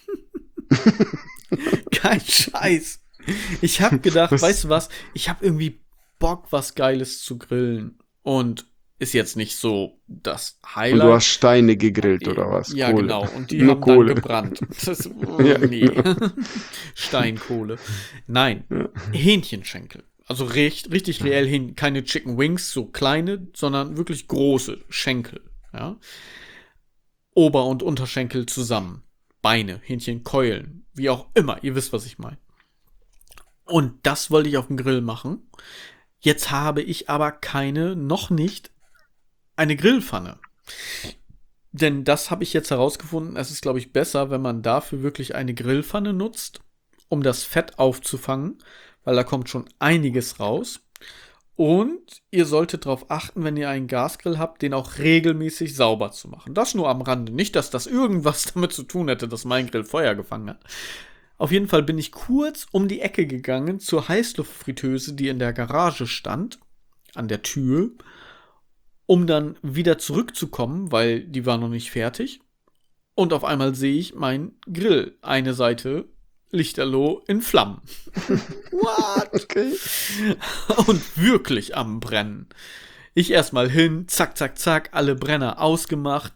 Kein Scheiß. Ich habe gedacht, Was? weißt du was? Ich habe irgendwie Bock, was Geiles zu grillen. Und ist jetzt nicht so das Und du Highlight. hast Steine gegrillt oder was? Ja, Kohle. genau. Und die Nur haben dann Kohle. gebrannt. Das, Ja, nee. genau. Steinkohle. Nein, Ja. Hähnchenschenkel. Also recht, richtig reell hin, keine Chicken Wings, so kleine, sondern wirklich große Schenkel. Ja? Ober- und Unterschenkel zusammen. Beine, Hähnchenkeulen, wie auch immer. Ihr wisst, was ich meine. Und das wollte ich auf dem Grill machen. Jetzt habe ich aber keine, noch nicht, eine Grillpfanne. Denn das habe ich jetzt herausgefunden. Es ist, glaube ich, besser, wenn man dafür wirklich eine Grillpfanne nutzt, um das Fett aufzufangen, weil da kommt schon einiges raus. Und ihr solltet darauf achten, wenn ihr einen Gasgrill habt, den auch regelmäßig sauber zu machen. Das nur am Rande. Nicht, dass das irgendwas damit zu tun hätte, dass mein Grill Feuer gefangen hat. Auf jeden Fall bin ich kurz um die Ecke gegangen zur Heißluftfritteuse, die in der Garage stand, an der Tür, um dann wieder zurückzukommen, weil die war noch nicht fertig. Und auf einmal sehe ich mein Grill. Eine Seite lichterloh in Flammen. What? Okay. Und wirklich am Brennen. Ich erstmal hin, zack, zack, zack, alle Brenner ausgemacht,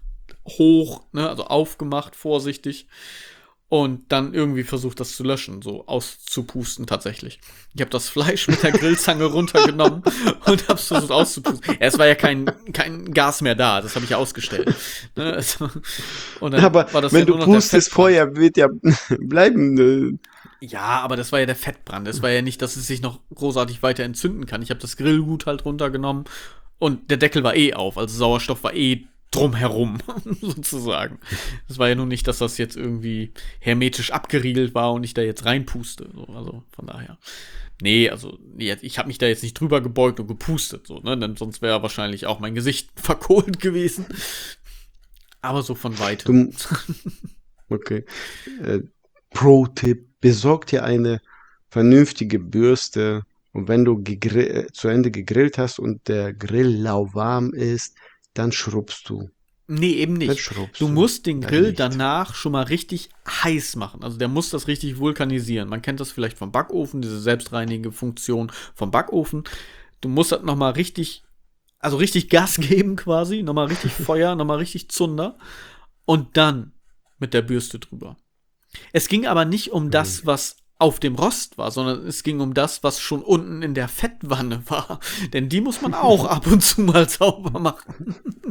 hoch, ne, also aufgemacht, vorsichtig. Und dann irgendwie versucht, das zu löschen, so auszupusten tatsächlich. Ich habe das Fleisch mit der Grillzange runtergenommen und habe es versucht auszupusten. Ja, es war ja kein, kein Gas mehr da, das habe ich ausgestellt. Ne, also, und dann Aber war das wenn ja du nur noch der pustest, Fettbrand. Feuer wird ja bleiben. Ja, aber das war ja der Fettbrand. Das war ja nicht, dass es sich noch großartig weiter entzünden kann. Ich habe das Grillgut halt runtergenommen und der Deckel war eh auf, also Sauerstoff war eh drumherum, sozusagen. Es war ja nun nicht, dass das jetzt irgendwie hermetisch abgeriegelt war und ich da jetzt reinpuste. So, also von daher. Nee, also ich habe mich da jetzt nicht drüber gebeugt und gepustet, so, ne? Denn sonst wäre wahrscheinlich auch mein Gesicht verkohlt gewesen. Aber so von weitem. Okay. Äh, Pro-Tipp: Besorg dir eine vernünftige Bürste und wenn du gegr- zu Ende gegrillt hast und der Grill lauwarm ist, dann schrubbst du. Nee, eben Dann nicht. schrubbst Du du. musst den Dann Grill nicht. danach schon mal richtig heiß machen. Also der muss das richtig vulkanisieren. Man kennt das vielleicht vom Backofen, diese selbstreinigende Funktion vom Backofen. Du musst das noch mal richtig, also richtig Gas geben quasi, noch mal richtig Feuer, noch mal richtig Zunder und dann mit der Bürste drüber. Es ging aber nicht um das, was auf dem Rost war, sondern es ging um das, was schon unten in der Fettwanne war. Denn die muss man auch ab und zu mal sauber machen.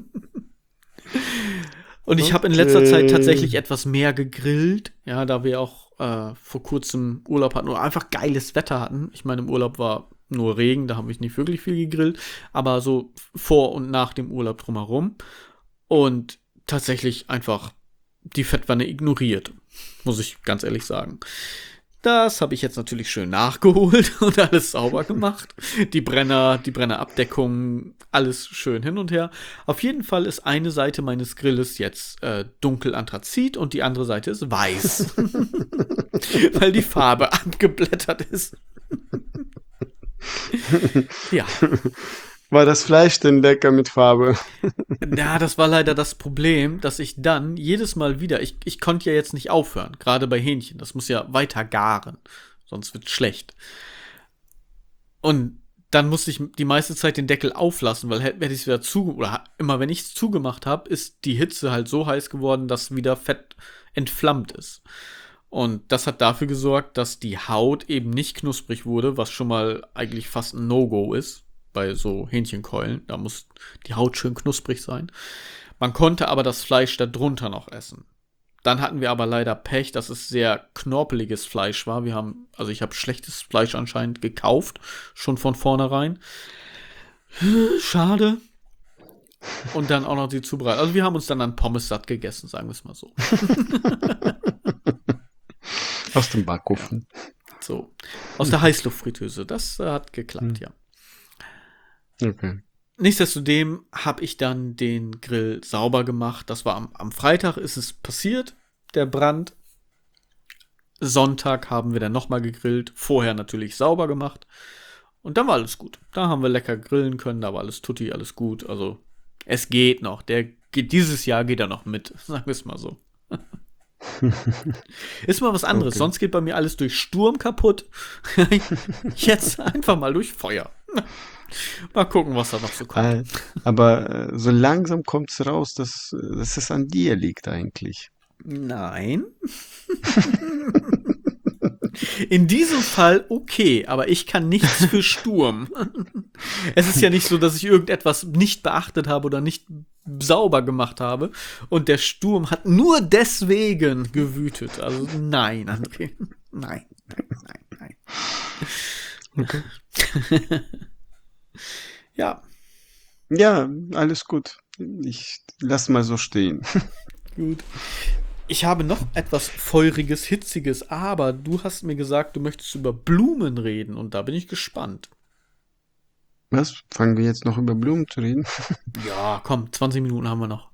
Und ich habe in letzter Okay. Zeit tatsächlich etwas mehr gegrillt, ja, da wir auch äh, vor kurzem Urlaub hatten oder einfach geiles Wetter hatten. Ich meine, im Urlaub war nur Regen, da habe ich nicht wirklich viel gegrillt, aber so vor und nach dem Urlaub drumherum. Und tatsächlich einfach die Fettwanne ignoriert, muss ich ganz ehrlich sagen. Das habe ich jetzt natürlich schön nachgeholt und alles sauber gemacht. Die Brenner, die Brennerabdeckung, alles schön hin und her. Auf jeden Fall ist eine Seite meines Grilles jetzt äh, dunkel Anthrazit und die andere Seite ist weiß. Weil die Farbe abgeblättert ist. Ja. War das Fleisch denn lecker mit Farbe? Ja, das war leider das Problem, dass ich dann jedes Mal wieder, ich, ich konnte ja jetzt nicht aufhören, gerade bei Hähnchen, das muss ja weiter garen, sonst wird es schlecht. Und dann musste ich die meiste Zeit den Deckel auflassen, weil hätte ich es wieder zu, oder immer wenn ich es zugemacht habe, ist die Hitze halt so heiß geworden, dass wieder Fett entflammt ist. Und das hat dafür gesorgt, dass die Haut eben nicht knusprig wurde, was schon mal eigentlich fast ein No-Go ist. Bei so Hähnchenkeulen. Da muss die Haut schön knusprig sein. Man konnte aber das Fleisch darunter noch essen. Dann hatten wir aber leider Pech, dass es sehr knorpeliges Fleisch war. Wir haben, also ich habe schlechtes Fleisch anscheinend gekauft, schon von vornherein. Schade. Und dann auch noch die Zubereitung. Also wir haben uns dann an Pommes satt gegessen, sagen wir es mal so. Aus dem Backofen. So. Aus der Heißluftfritteuse. Das äh, hat geklappt, ja. Okay. Nichtsdestowem habe ich dann den Grill sauber gemacht. Das war am, am Freitag ist es passiert, der Brand. Sonntag haben wir dann nochmal gegrillt. Vorher natürlich sauber gemacht. Und dann war alles gut. Da haben wir lecker grillen können. Da war alles tutti, alles gut. Also es geht noch. Der geht, dieses Jahr geht er noch mit. Sagen wir es mal so. Ist mal was anderes. Okay. Sonst geht bei mir alles durch Sturm kaputt. Jetzt einfach mal durch Feuer. Mal gucken, was da noch so kommt. Äh, Aber äh, so langsam kommt es raus, dass, dass es an dir liegt eigentlich. Nein. In diesem Fall okay, aber ich kann nichts für Sturm. Es ist ja nicht so, dass ich irgendetwas nicht beachtet habe oder nicht sauber gemacht habe und der Sturm hat nur deswegen gewütet. Also nein, André. Nein, nein, nein, nein. Okay. Ja, Ja, alles gut. Ich lass mal so stehen. gut. Ich habe noch etwas Feuriges, Hitziges, aber du hast mir gesagt, du möchtest über Blumen reden und da bin ich gespannt. Was? Fangen wir jetzt noch über Blumen zu reden? Ja, komm, zwanzig Minuten haben wir noch.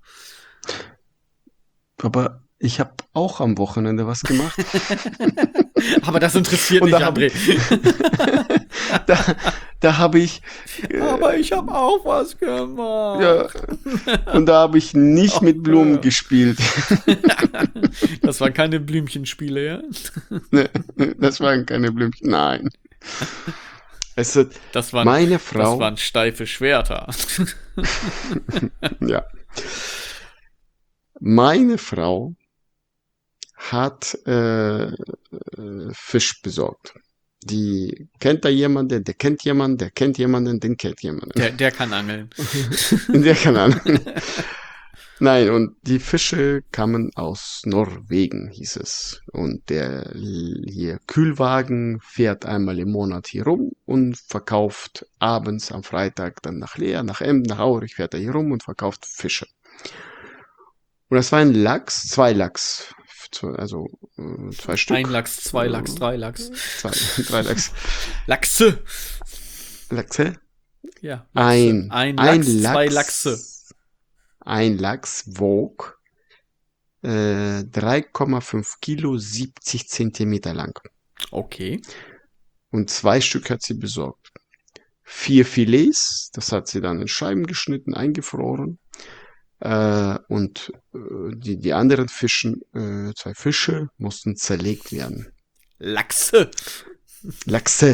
Aber ich habe auch am Wochenende was gemacht. Aber das interessiert Und nicht, da hab- André. Da, da habe ich, Aber ich habe auch was gemacht. ja, und da habe ich nicht Ach, mit Blumen ja. gespielt. Das waren keine Blümchenspiele, ja? Ne, das waren keine Blümchen. Nein. Es hat Das waren, meine das Frau, waren steife Schwerter. ja. Meine Frau hat äh, äh, Fisch besorgt. Die kennt da jemanden, der kennt jemanden, der kennt jemanden, den kennt jemanden. Der, der kann angeln. Der kann angeln. Nein, und die Fische kamen aus Norwegen, hieß es. Und der hier Kühlwagen fährt einmal im Monat hier rum und verkauft abends am Freitag dann nach Leer, nach Emden, nach Aurich fährt er hier rum und verkauft Fische. Und das war ein Lachs, zwei Lachs, also äh, zwei Stück. Ein Lachs, zwei Lachs, drei Lachs. Zwei, drei Lachs. Lachse. Lachse? Ja. Lachse. Ein, ein ein Lachs, Lachs, zwei Lachse. Ein Lachs wog äh, drei Komma fünf Kilo, siebzig Zentimeter lang. Okay. Und zwei Stück hat sie besorgt. Vier Filets, das hat sie dann in Scheiben geschnitten, eingefroren. Äh, und äh, die, die anderen Fischen, äh, zwei Fische, mussten zerlegt werden. Lachse. Lachse.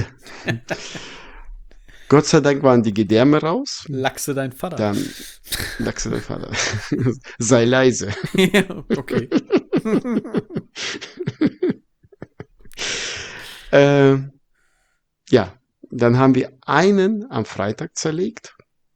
Gott sei Dank waren die Gedärme raus. Lachse dein Vater. Dann Lachse dein Vater. Sei leise. Ja, okay. äh, ja, dann haben wir einen am Freitag zerlegt,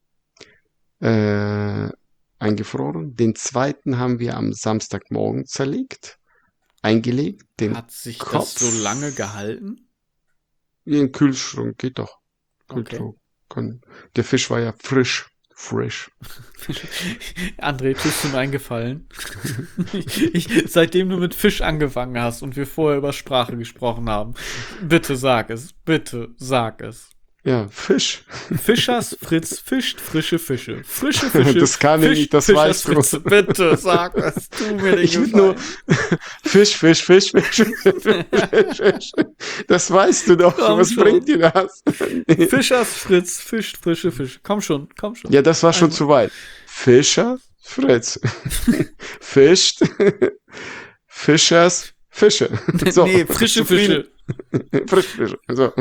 äh, eingefroren. Den zweiten haben wir am Samstagmorgen zerlegt, eingelegt. Den Hat sich Kopf, das so lange gehalten? in den Kühlschrank, geht doch. Okay. Kann, der Fisch war ja frisch. Frisch. André, tust du mir einen Gefallen? ich, ich, seitdem du mit Fisch angefangen hast und wir vorher über Sprache gesprochen haben, bitte sag es, bitte sag es. Ja, Fisch. Fischers Fritz fischt frische Fische. Frische Fische. Das kann ich nicht, das Fischers weißt du. Fritz, bitte sag es, tu mir den Ich will Gefallen. nur Fisch, Fisch, Fisch, Fisch, Fisch, Fisch. Das weißt du doch. Komm Was schon. bringt dir das? Fischers Fritz fischt frische Fische. Komm schon, komm schon. Ja, das war schon Einmal. zu weit. Fischer, Fritz. Fischt. Fischers, Fische. So. Nee, frische Zufrieden. Fische. Frische Fische. So.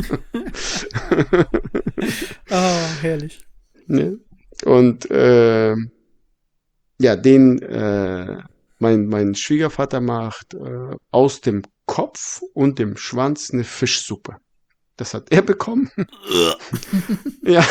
Ah, herrlich. Ne? Und äh, ja, den äh, mein, mein Schwiegervater macht äh, aus dem Kopf und dem Schwanz eine Fischsuppe. Das hat er bekommen. Ja,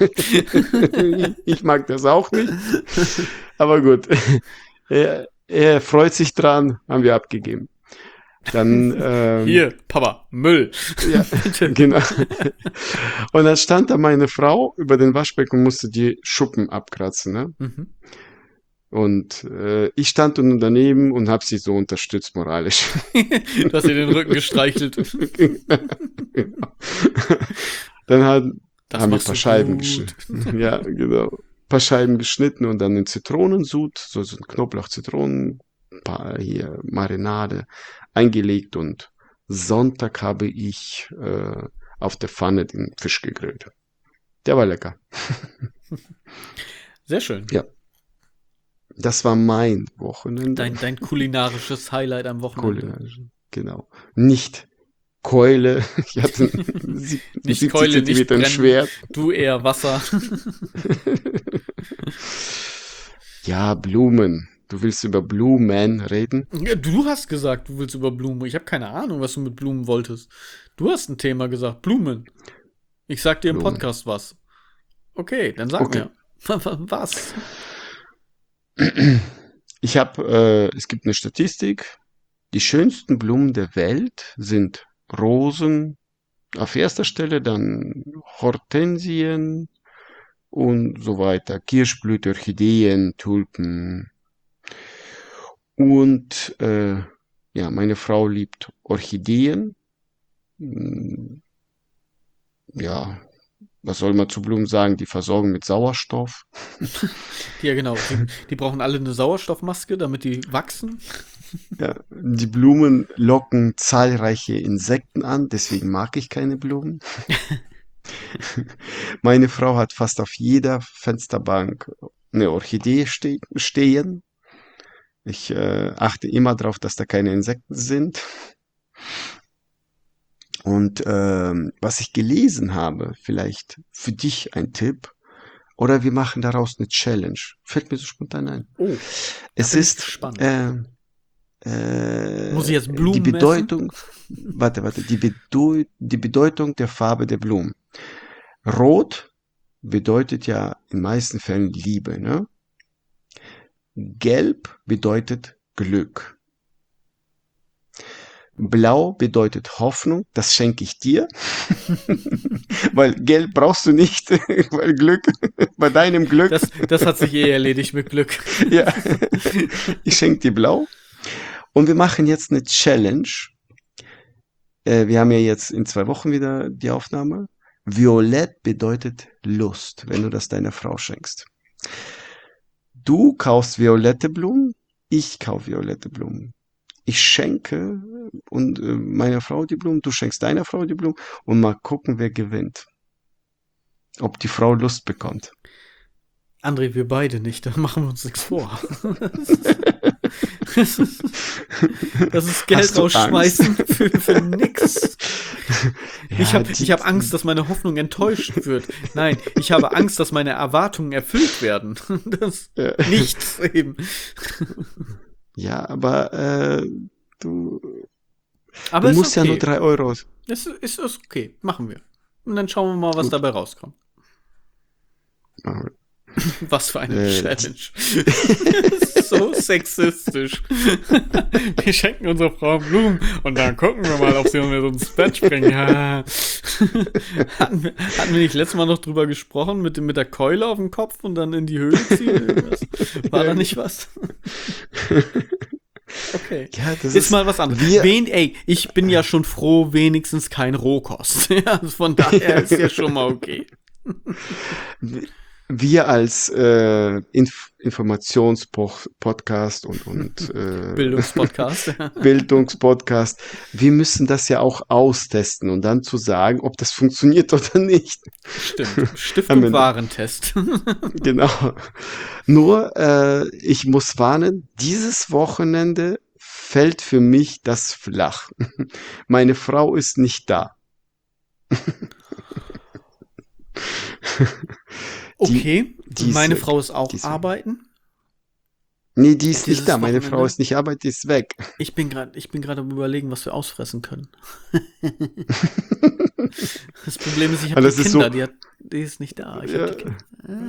ich mag das auch nicht. Aber gut, er, er freut sich dran, haben wir abgegeben. Dann ähm, Hier, Papa, Müll. ja, genau. Und dann stand da meine Frau über den Waschbecken und musste die Schuppen abkratzen, ne? Mhm. Und äh, ich stand nun daneben und habe sie so unterstützt moralisch. Du hast ihr den Rücken gestreichelt. Genau. Dann hat, Das haben wir ein machst paar du Scheiben gut. geschnitten. Ja, genau. Ein paar Scheiben geschnitten und dann in Zitronensud, so, so ein Knoblauch-Zitronen, ein paar hier Marinade eingelegt und Sonntag habe ich äh, auf der Pfanne den Fisch gegrillt. Der war lecker. Sehr schön. Ja. Das war mein Wochenende. Dein, dein kulinarisches Highlight am Wochenende. Kulinarisch, genau. Nicht Keule. Ich hatte ein sieb- Nicht siebzig Keule, nicht Zentimeter ein brennen. Schwert. Du eher Wasser. Ja, Blumen. Du willst über Blumen reden? Ja, du hast gesagt, du willst über Blumen. Ich habe keine Ahnung, was du mit Blumen wolltest. Du hast ein Thema gesagt, Blumen. Ich sag dir im Blumen. Podcast was. Okay, dann sag Okay. mir. Was? Ich habe, äh, es gibt eine Statistik. Die schönsten Blumen der Welt sind Rosen auf erster Stelle, dann Hortensien und so weiter. Kirschblüte, Orchideen, Tulpen. Und äh, ja, meine Frau liebt Orchideen. Hm, Ja, was soll man zu Blumen sagen? Die versorgen mit Sauerstoff. Ja, genau. Die, die brauchen alle eine Sauerstoffmaske, damit die wachsen. Ja, die Blumen locken zahlreiche Insekten an, deswegen mag ich keine Blumen. Meine Frau hat fast auf jeder Fensterbank eine Orchidee ste stehen. Ich äh, achte immer darauf, dass da keine Insekten sind. Und ähm, was ich gelesen habe, vielleicht für dich ein Tipp, Oder wir machen daraus eine Challenge. Fällt mir so spontan ein. Oh, Es bin ich ist gespannt. äh, äh, Muss ich jetzt die Blumen messen? Bedeutung, warte, warte, die, Bedeu die Bedeutung der Farbe der Blumen. Rot bedeutet ja in den meisten Fällen Liebe, ne? Gelb bedeutet Glück. Blau bedeutet Hoffnung, das schenke ich dir, weil Gelb brauchst du nicht, weil Glück, bei deinem Glück, Das, das hat sich eh erledigt mit Glück. ja, ich schenke dir Blau. Und wir machen jetzt eine Challenge. Äh, wir haben ja jetzt in zwei Wochen wieder die Aufnahme. Violett bedeutet Lust, wenn du das deiner Frau schenkst. Du kaufst violette Blumen, ich kaufe violette Blumen. Ich schenke und äh, meiner Frau die Blumen, du schenkst deiner Frau die Blumen und mal gucken, wer gewinnt. Ob die Frau Lust bekommt. André, wir beide nicht, dann machen wir uns nichts vor. Das ist, das ist Geld Hast du rausschmeißen für, für nix. Ich Ja, habe die- ich hab Angst, dass meine Hoffnung enttäuscht wird. Nein, ich habe Angst, dass meine Erwartungen erfüllt werden. Das Ja. nichts eben. Ja, aber äh, du, Aber du ist musst ja nur okay. drei Euro. Es ist, ist, ist okay, machen wir. Und dann schauen wir mal, was Gut. dabei rauskommt. Was für eine Äh, Challenge. Das ist so sexistisch. Wir schenken unserer Frau Blumen und dann gucken wir mal, ob sie uns mit ins Bett springen. Ja. Hatten, wir, hatten wir nicht letztes Mal noch drüber gesprochen, mit, dem, mit der Keule auf dem Kopf und dann in die Höhle ziehen? Irgendwas? War da nicht was? Okay. Ja, das Ist, ist mal was anderes. Wir- Wen, ey, ich bin ja schon froh, wenigstens kein Rohkost. Ja, also von daher ist ja schon mal okay. wir als äh, Inf Informationspodcast und, und äh, Bildungspodcast. Bildungspodcast, wir müssen das ja auch austesten und dann zu sagen, ob das funktioniert oder nicht. Stimmt. Am Stiftung Ende. Warentest. Genau. Nur, äh, ich muss warnen, dieses Wochenende fällt für mich das flach. Meine Frau ist nicht da. Okay. die ist Meine weg. Frau ist auch Die ist weg. arbeiten. Nee, die ist Dieses nicht da. Meine Wochenende? Frau ist nicht arbeitet, die ist weg. Ich bin gerade ich bin gerade am Überlegen, was wir ausfressen können. Das Problem ist, ich habe Aber das die ist Kinder, so- die, hat, die ist nicht da. Ich Ja. hab die Kinder.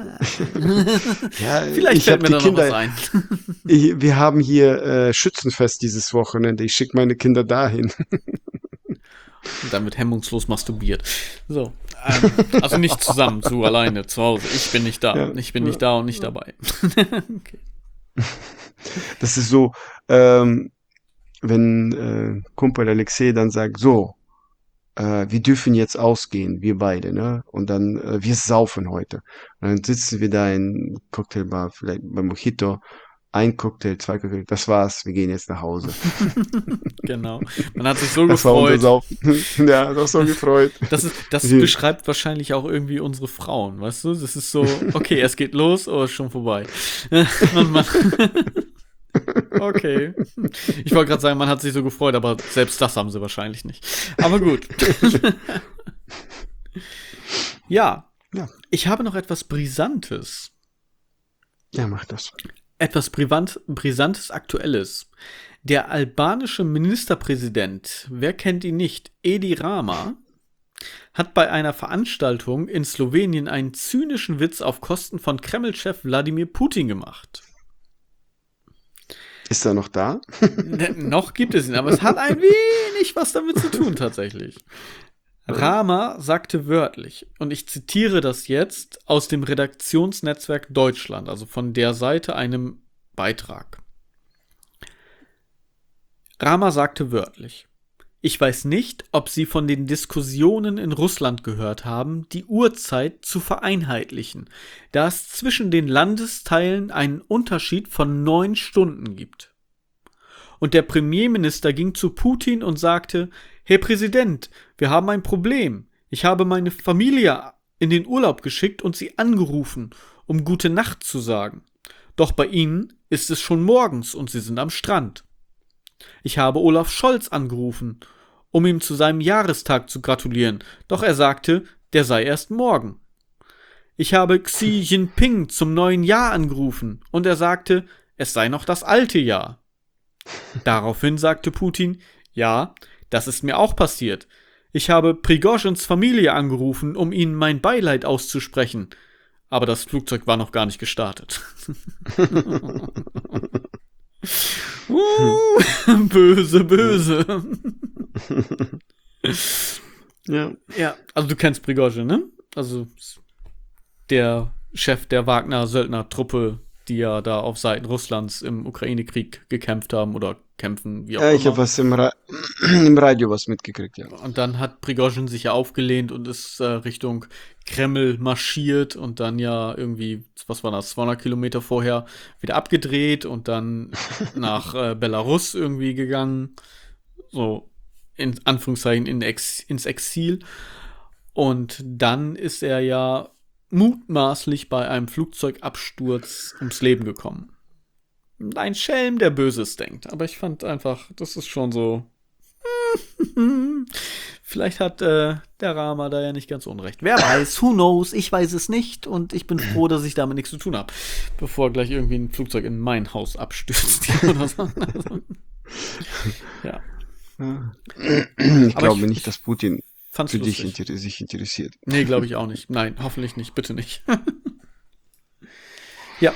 Ja, Vielleicht ich fällt hab mir die da noch was Kinder. ein. Ich, wir haben hier äh, Schützenfest dieses Wochenende. Ich schicke meine Kinder dahin. Und dann wird hemmungslos masturbiert. So. Ähm, also nicht zusammen, zu alleine, zu Hause. Ich bin nicht da. Ja. Ich bin nicht da und nicht dabei. Okay. Das ist so, ähm, wenn äh, Kumpel Alexei dann sagt, so, äh, wir dürfen jetzt ausgehen, wir beide, ne? Und dann, äh, wir saufen heute. Und dann sitzen wir da in Cocktailbar, vielleicht bei Mojito, ein Cocktail, zwei Cocktail, das war's, wir gehen jetzt nach Hause. Genau. Man hat sich so Das war unser gefreut. Saufen. Ja, das so gefreut. Das, ist, das Wir- beschreibt wahrscheinlich auch irgendwie unsere Frauen, weißt du? Das ist so, okay, es geht los, oh, ist schon vorbei. Man, man, okay. Ich wollte gerade sagen, man hat sich so gefreut, aber selbst das haben sie wahrscheinlich nicht. Aber gut. Ja, Ja. ich habe noch etwas Brisantes. Ja, mach das. Etwas Brisant, Brisantes Aktuelles. Der albanische Ministerpräsident, wer kennt ihn nicht, Edi Rama, hat bei einer Veranstaltung in Slowenien einen zynischen Witz auf Kosten von Kreml-Chef Wladimir Putin gemacht. Ist er noch da? N- noch gibt es ihn, aber es hat ein wenig was damit zu tun tatsächlich. Rama sagte wörtlich, und ich zitiere das jetzt aus dem Redaktionsnetzwerk Deutschland, also von der Seite einem Beitrag. Rama sagte wörtlich: Ich weiß nicht, ob Sie von den Diskussionen in Russland gehört haben, die Uhrzeit zu vereinheitlichen, da es zwischen den Landesteilen einen Unterschied von neun Stunden gibt. Und der Premierminister ging zu Putin und sagte: Herr Präsident, wir haben ein Problem. Ich habe meine Familie in den Urlaub geschickt und sie angerufen, um gute Nacht zu sagen. Doch bei Ihnen ist es schon morgens und Sie sind am Strand. Ich habe Olaf Scholz angerufen, um ihm zu seinem Jahrestag zu gratulieren, doch er sagte, der sei erst morgen. Ich habe Xi Jinping zum neuen Jahr angerufen und er sagte, es sei noch das alte Jahr. Daraufhin sagte Putin, ja, das ist mir auch passiert. Ich habe Prigozhins Familie angerufen, um ihnen mein Beileid auszusprechen. Aber das Flugzeug war noch gar nicht gestartet. uh, böse, böse. Ja. Ja, also du kennst Prigozhin, ne? Also der Chef der Wagner-Söldner-Truppe, die ja da auf Seiten Russlands im Ukraine-Krieg gekämpft haben oder kämpfen, wie auch Ja, ich immer. habe was im, Ra im Radio was mitgekriegt, ja. Und dann hat Prigozhin sich ja aufgelehnt und ist äh, Richtung Kreml marschiert und dann ja irgendwie, was war das, zweihundert Kilometer vorher wieder abgedreht und dann nach äh, Belarus irgendwie gegangen. So, in Anführungszeichen in Ex ins Exil. Und dann ist er ja mutmaßlich bei einem Flugzeugabsturz ums Leben gekommen. Ein Schelm, der Böses denkt. Aber ich fand einfach, das ist schon so. Vielleicht hat äh, der Rama da ja nicht ganz unrecht. Wer weiß, who knows, ich weiß es nicht und ich bin froh, dass ich damit nichts zu tun habe, bevor gleich irgendwie ein Flugzeug in mein Haus abstürzt. Oder so. Ja. Ich Aber glaube ich- nicht, dass Putin Fand's für dich lustig. inter sich interessiert. Nee, glaube ich auch nicht. Nein, hoffentlich nicht. Bitte nicht. Ja.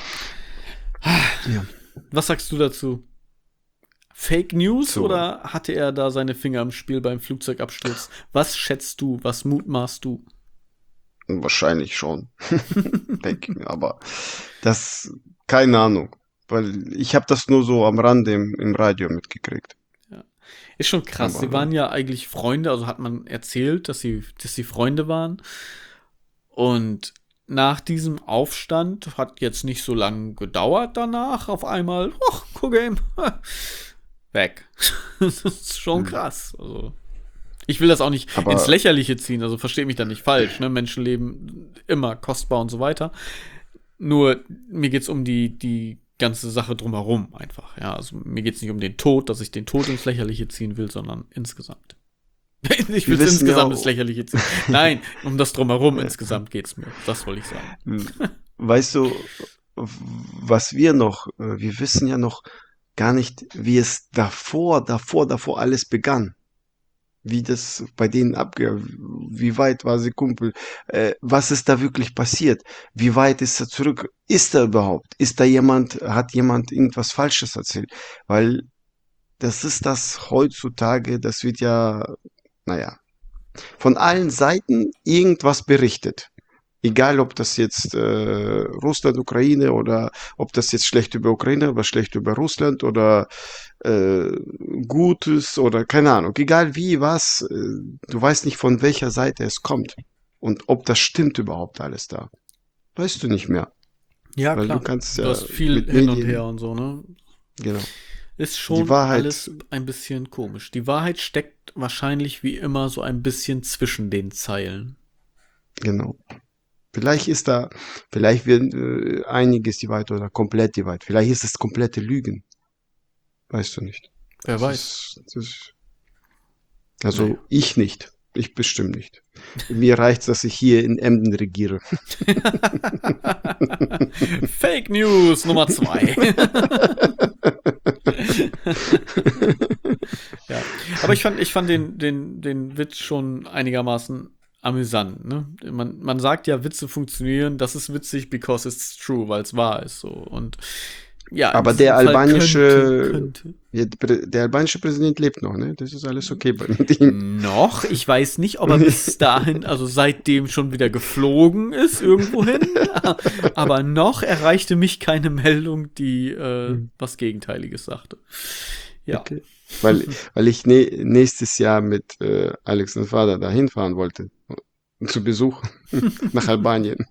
Ja. Was sagst du dazu? Fake News So. oder hatte er da seine Finger im Spiel beim Flugzeugabsturz? Was schätzt du? Was mutmaßt du? Wahrscheinlich schon. Denke ich mir. Aber das, keine Ahnung. Weil ich habe das nur so am Rande im, im Radio mitgekriegt. Ist schon krass. Aber- Sie waren ja eigentlich Freunde, also hat man erzählt, dass sie, dass sie Freunde waren. Und nach diesem Aufstand hat jetzt nicht so lange gedauert danach. Auf einmal, ach, guck ihm, weg. Das ist schon krass. Also, ich will das auch nicht Aber- ins Lächerliche ziehen, also versteht mich da nicht falsch. Ne? Menschenleben immer kostbar und so weiter. Nur mir geht's um die, die ganze Sache drumherum einfach. Ja, also mir geht's nicht um den Tod, dass ich den Tod ins Lächerliche ziehen will, sondern insgesamt. Ich will Wir es wissen insgesamt ja ins Lächerliche ziehen. Nein, um das drumherum insgesamt geht's mir. Das wollte ich sagen. Weißt du, was wir noch, äh, wir wissen ja noch gar nicht, wie es davor, davor, davor alles begann. Wie das bei denen abge, wie weit war sie Kumpel, äh, was ist da wirklich passiert? Wie weit ist er zurück? Ist er überhaupt? Ist da jemand, hat jemand irgendwas Falsches erzählt? Weil das ist das heutzutage, das wird ja, naja, von allen Seiten irgendwas berichtet. Egal, ob das jetzt äh, Russland, Ukraine oder ob das jetzt schlecht über Ukraine, aber schlecht über Russland oder äh, Gutes oder keine Ahnung. Egal wie, was, äh, du weißt nicht, von welcher Seite es kommt und ob das stimmt überhaupt alles da. Weißt du nicht mehr. Ja, Weil klar. du kannst Du ja hast viel mit hin und Medien- her und so, ne? Genau. Ist schon Die Wahrheit- alles ein bisschen komisch. Die Wahrheit steckt wahrscheinlich wie immer so ein bisschen zwischen den Zeilen. Genau. Vielleicht ist da, vielleicht wird äh, einiges die Wahrheit oder komplett die Wahrheit. Vielleicht ist es komplette Lügen. Weißt du nicht. Wer Das weiß. ist- das ist, also Naja. ich nicht. Ich bestimmt nicht. Mir reicht's, dass ich hier in Emden regiere. Fake News Nummer zwei. Ja. Aber ich fand, ich fand den, den, den Witz schon einigermaßen amüsant. Ne? Man, man sagt ja, Witze funktionieren, das ist witzig, because it's true, weil es wahr ist. So. Und ja, in Aber diesem der Fall albanische- könnte, könnte. Ja, der Prä- der albanische Präsident lebt noch, ne? Das ist alles okay bei mit ihm. Noch, ich weiß nicht, ob er bis dahin, also seitdem schon wieder geflogen ist irgendwohin, aber noch erreichte mich keine Meldung, die äh, was Gegenteiliges sagte. Ja, Okay. Weil, weil ich ne, nächstes Jahr mit äh, Alex und Vater da hinfahren wollte. Zu Besuch nach Albanien.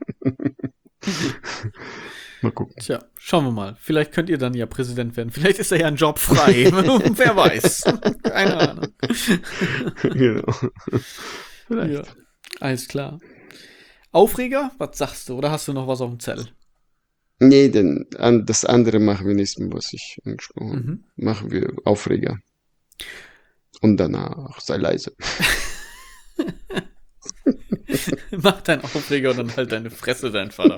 Mal gucken. tja, schauen wir mal. Vielleicht könnt ihr dann ja Präsident werden. Vielleicht ist er ja ein Job frei. Wer weiß. Keine Ahnung. Genau. Vielleicht. Ja, alles klar. Aufreger? Was sagst du? Oder hast du noch was auf dem Zettel? Nee, denn an, das andere machen wir nicht mehr, was ich angesprochen habe. Mhm. Machen wir Aufreger. Und danach sei leise. Mach deinen Aufreger und dann halt deine Fresse, dein Vater.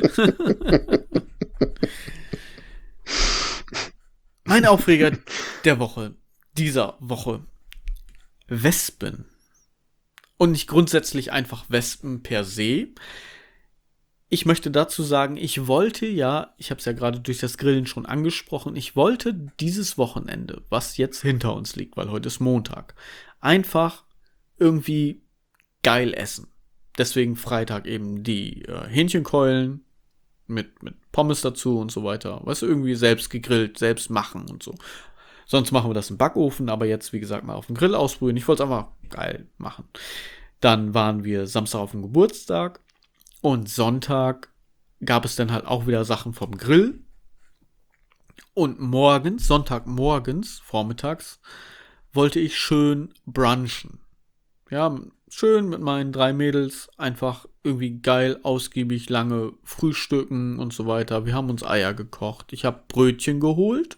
Mein Aufreger der Woche, dieser Woche, Wespen. Und nicht grundsätzlich einfach Wespen per se. Ich möchte dazu sagen, ich wollte ja, ich habe es ja gerade durch das Grillen schon angesprochen, ich wollte dieses Wochenende, was jetzt hinter uns liegt, weil heute ist Montag, einfach irgendwie geil essen. Deswegen Freitag eben die äh, Hähnchenkeulen mit, mit Pommes dazu und so weiter. Weißt du, irgendwie selbst gegrillt, selbst machen und so. Sonst machen wir das im Backofen, aber jetzt, wie gesagt, mal auf dem Grill ausprobieren. Ich wollte es einfach geil machen. Dann waren wir Samstag auf dem Geburtstag. Und Sonntag gab es dann halt auch wieder Sachen vom Grill. Und morgens, Sonntagmorgens, vormittags, wollte ich schön brunchen. Ja, schön mit meinen drei Mädels einfach irgendwie geil, ausgiebig, lange frühstücken und so weiter. Wir haben uns Eier gekocht. Ich habe Brötchen geholt.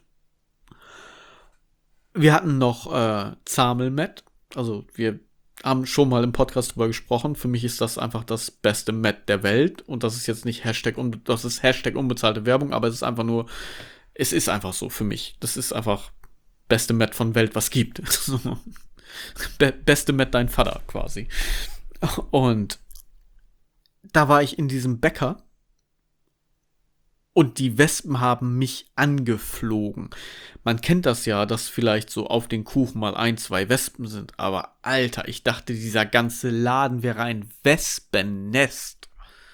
Wir hatten noch äh, Zamelmett. Also wir haben schon mal im Podcast drüber gesprochen. Für mich ist das einfach das beste Met der Welt. Und das ist jetzt nicht Hashtag, unbe- das ist Hashtag unbezahlte Werbung, aber es ist einfach nur, es ist einfach so für mich. Das ist einfach beste Met von Welt, was gibt. Be- beste Met dein Vater quasi. Und da war ich in diesem Bäcker und die Wespen haben mich angeflogen. Man kennt das ja, dass vielleicht so auf den Kuchen mal ein, zwei Wespen sind. Aber Alter, ich dachte, dieser ganze Laden wäre ein Wespennest.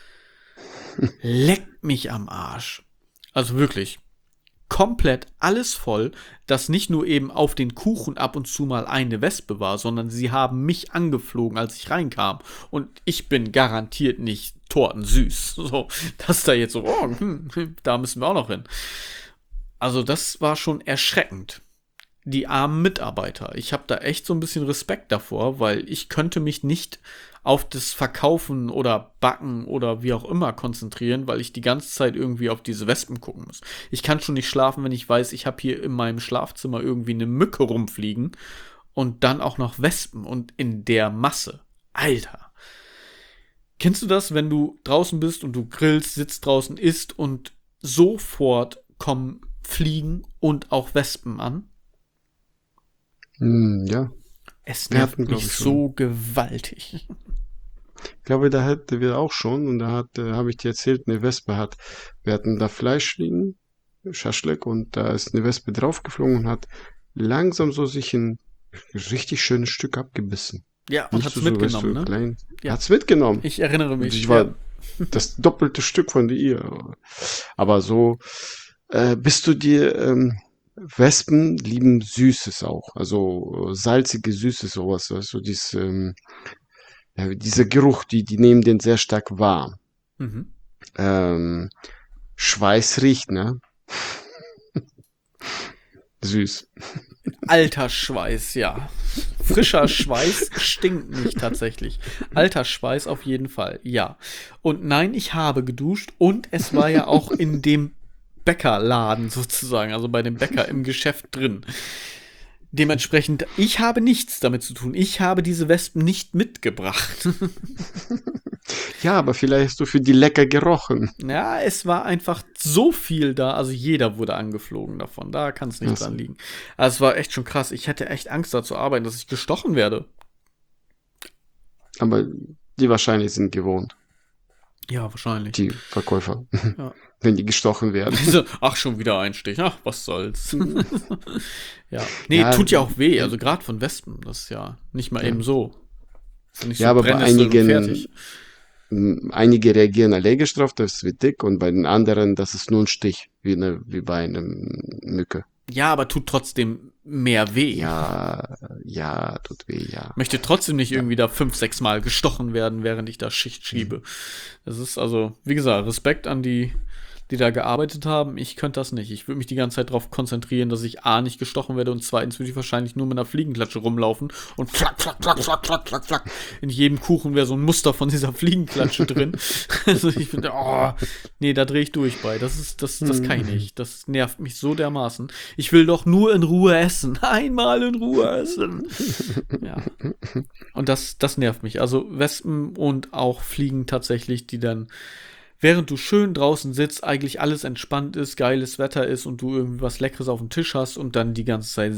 Leckt mich am Arsch. Also wirklich. Komplett alles voll, dass nicht nur eben auf den Kuchen ab und zu mal eine Wespe war, sondern sie haben mich angeflogen, als ich reinkam. Und ich bin garantiert nicht tortensüß. So, dass da jetzt so, oh, hm, da müssen wir auch noch hin. Also das war schon erschreckend. Die armen Mitarbeiter. Ich habe da echt so ein bisschen Respekt davor, weil ich könnte mich nicht auf das Verkaufen oder Backen oder wie auch immer konzentrieren, weil ich die ganze Zeit irgendwie auf diese Wespen gucken muss. Ich kann schon nicht schlafen, wenn ich weiß, ich habe hier in meinem Schlafzimmer irgendwie eine Mücke rumfliegen und dann auch noch Wespen und in der Masse. Alter. Kennst du das, wenn du draußen bist und du grillst, sitzt draußen, isst und sofort kommen Fliegen und auch Wespen an? Hm, ja. Es Wir nervt hatten, glaub mich ich, schon. so gewaltig. Ich glaube, da hatten wir auch schon, und da hat, äh, habe ich dir erzählt, eine Wespe hat, wir hatten da Fleisch liegen, Schaschlik, und da ist eine Wespe draufgeflogen und hat langsam so sich ein richtig schönes Stück abgebissen. Ja, und Nicht hat's so, so, weißt mitgenommen, du, ne? klein. Ja. Hat's mitgenommen. Ich erinnere Und mich. ich war Ja. das doppelte Stück von ihr. Aber so, äh, bist du dir, ähm, Wespen lieben Süßes auch, also äh, salzige Süßes, sowas, weißt du, dieses, ähm, ja, dieser Geruch, die, die nehmen den sehr stark wahr. Mhm. Ähm, Schweiß riecht, ne? Süß. Alter Schweiß, ja. Frischer Schweiß stinkt nicht tatsächlich. Alter Schweiß auf jeden Fall, ja. Und nein, ich habe geduscht und es war ja auch in dem Bäckerladen sozusagen, also bei dem Bäcker im Geschäft drin. Dementsprechend, ich habe nichts damit zu tun. Ich habe diese Wespen nicht mitgebracht. Ja, aber vielleicht hast du für die lecker gerochen. Ja, es war einfach so viel da. Also jeder wurde angeflogen davon. Da kann es nicht Ach so. dran liegen. Also es war echt schon krass. Ich hätte echt Angst, da zu arbeiten, dass ich gestochen werde. Aber die wahrscheinlich sind gewohnt, Ja, wahrscheinlich. die Verkäufer, Ja. wenn die gestochen werden. Also, ach, schon wieder ein Stich. Ach, was soll's. Ja. Nee, Ja, tut ja auch weh. Also gerade von Wespen. Das ist ja nicht mal Ja. eben so. Ist ja nicht Ja, so aber bei Brennnessel und einigen, fertig. m, einige reagieren allergisch drauf, das wird dick, und bei den anderen, das ist nur ein Stich, wie, eine, wie bei einem Mücke. Ja, aber tut trotzdem mehr weh. Ja, ja, tut weh, ja. Möchte trotzdem nicht irgendwie da fünf, sechs Mal gestochen werden, während ich da Schicht schiebe. Das ist also, wie gesagt, Respekt an die die da gearbeitet haben. Ich könnte das nicht. Ich würde mich die ganze Zeit darauf konzentrieren, dass ich A, nicht gestochen werde und zweitens würde ich wahrscheinlich nur mit einer Fliegenklatsche rumlaufen und flack, flack, flack, flack, flack, flack, flack. In jedem Kuchen wäre so ein Muster von dieser Fliegenklatsche drin. Also ich finde, oh, nee, da drehe ich durch bei. Das ist, das, das kann ich nicht. Das nervt mich so dermaßen. Ich will doch nur in Ruhe essen. Einmal in Ruhe essen. Ja. Und das, das nervt mich. Also Wespen und auch Fliegen tatsächlich, die dann, während du schön draußen sitzt, eigentlich alles entspannt ist, geiles Wetter ist und du irgendwie was Leckeres auf dem Tisch hast und dann die ganze Zeit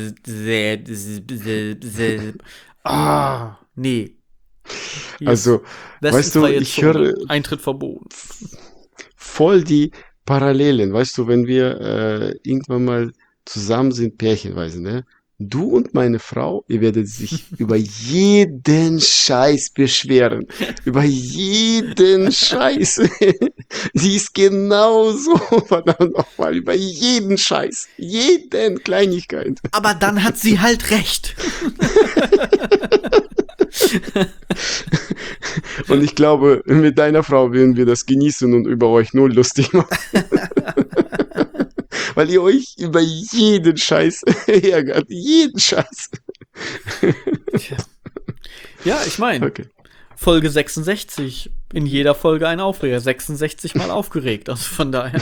ah, nee. Hier Also, weißt du, ich höre Eintritt verboten. voll die Parallelen. Weißt du, wenn wir äh, irgendwann mal zusammen sind, pärchenweise, ne? Du und meine Frau, ihr werdet sich über jeden Scheiß beschweren. Über jeden Scheiß. Sie ist genauso, verdammt nochmal, über jeden Scheiß. Jeden Kleinigkeit. Aber dann hat sie halt recht. Und ich glaube, mit deiner Frau werden wir das genießen und über euch nur lustig machen. Weil ihr euch über jeden Scheiß ärgert. Jeden Scheiß. Ja, ich meine, okay. Folge sechsundsechzig. In jeder Folge ein Aufreger. sechsundsechzig Mal aufgeregt. Also von daher.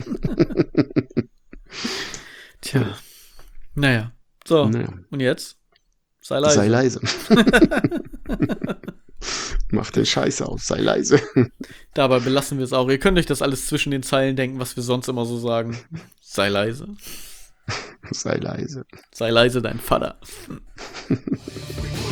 Tja. Naja. So. Naja. Und jetzt? Sei leise. Sei leise. Mach den Scheiß aus, sei leise. Dabei belassen wir es auch. Ihr könnt euch das alles zwischen den Zeilen denken, was wir sonst immer so sagen. Sei leise. Sei leise. Sei leise, dein Vater.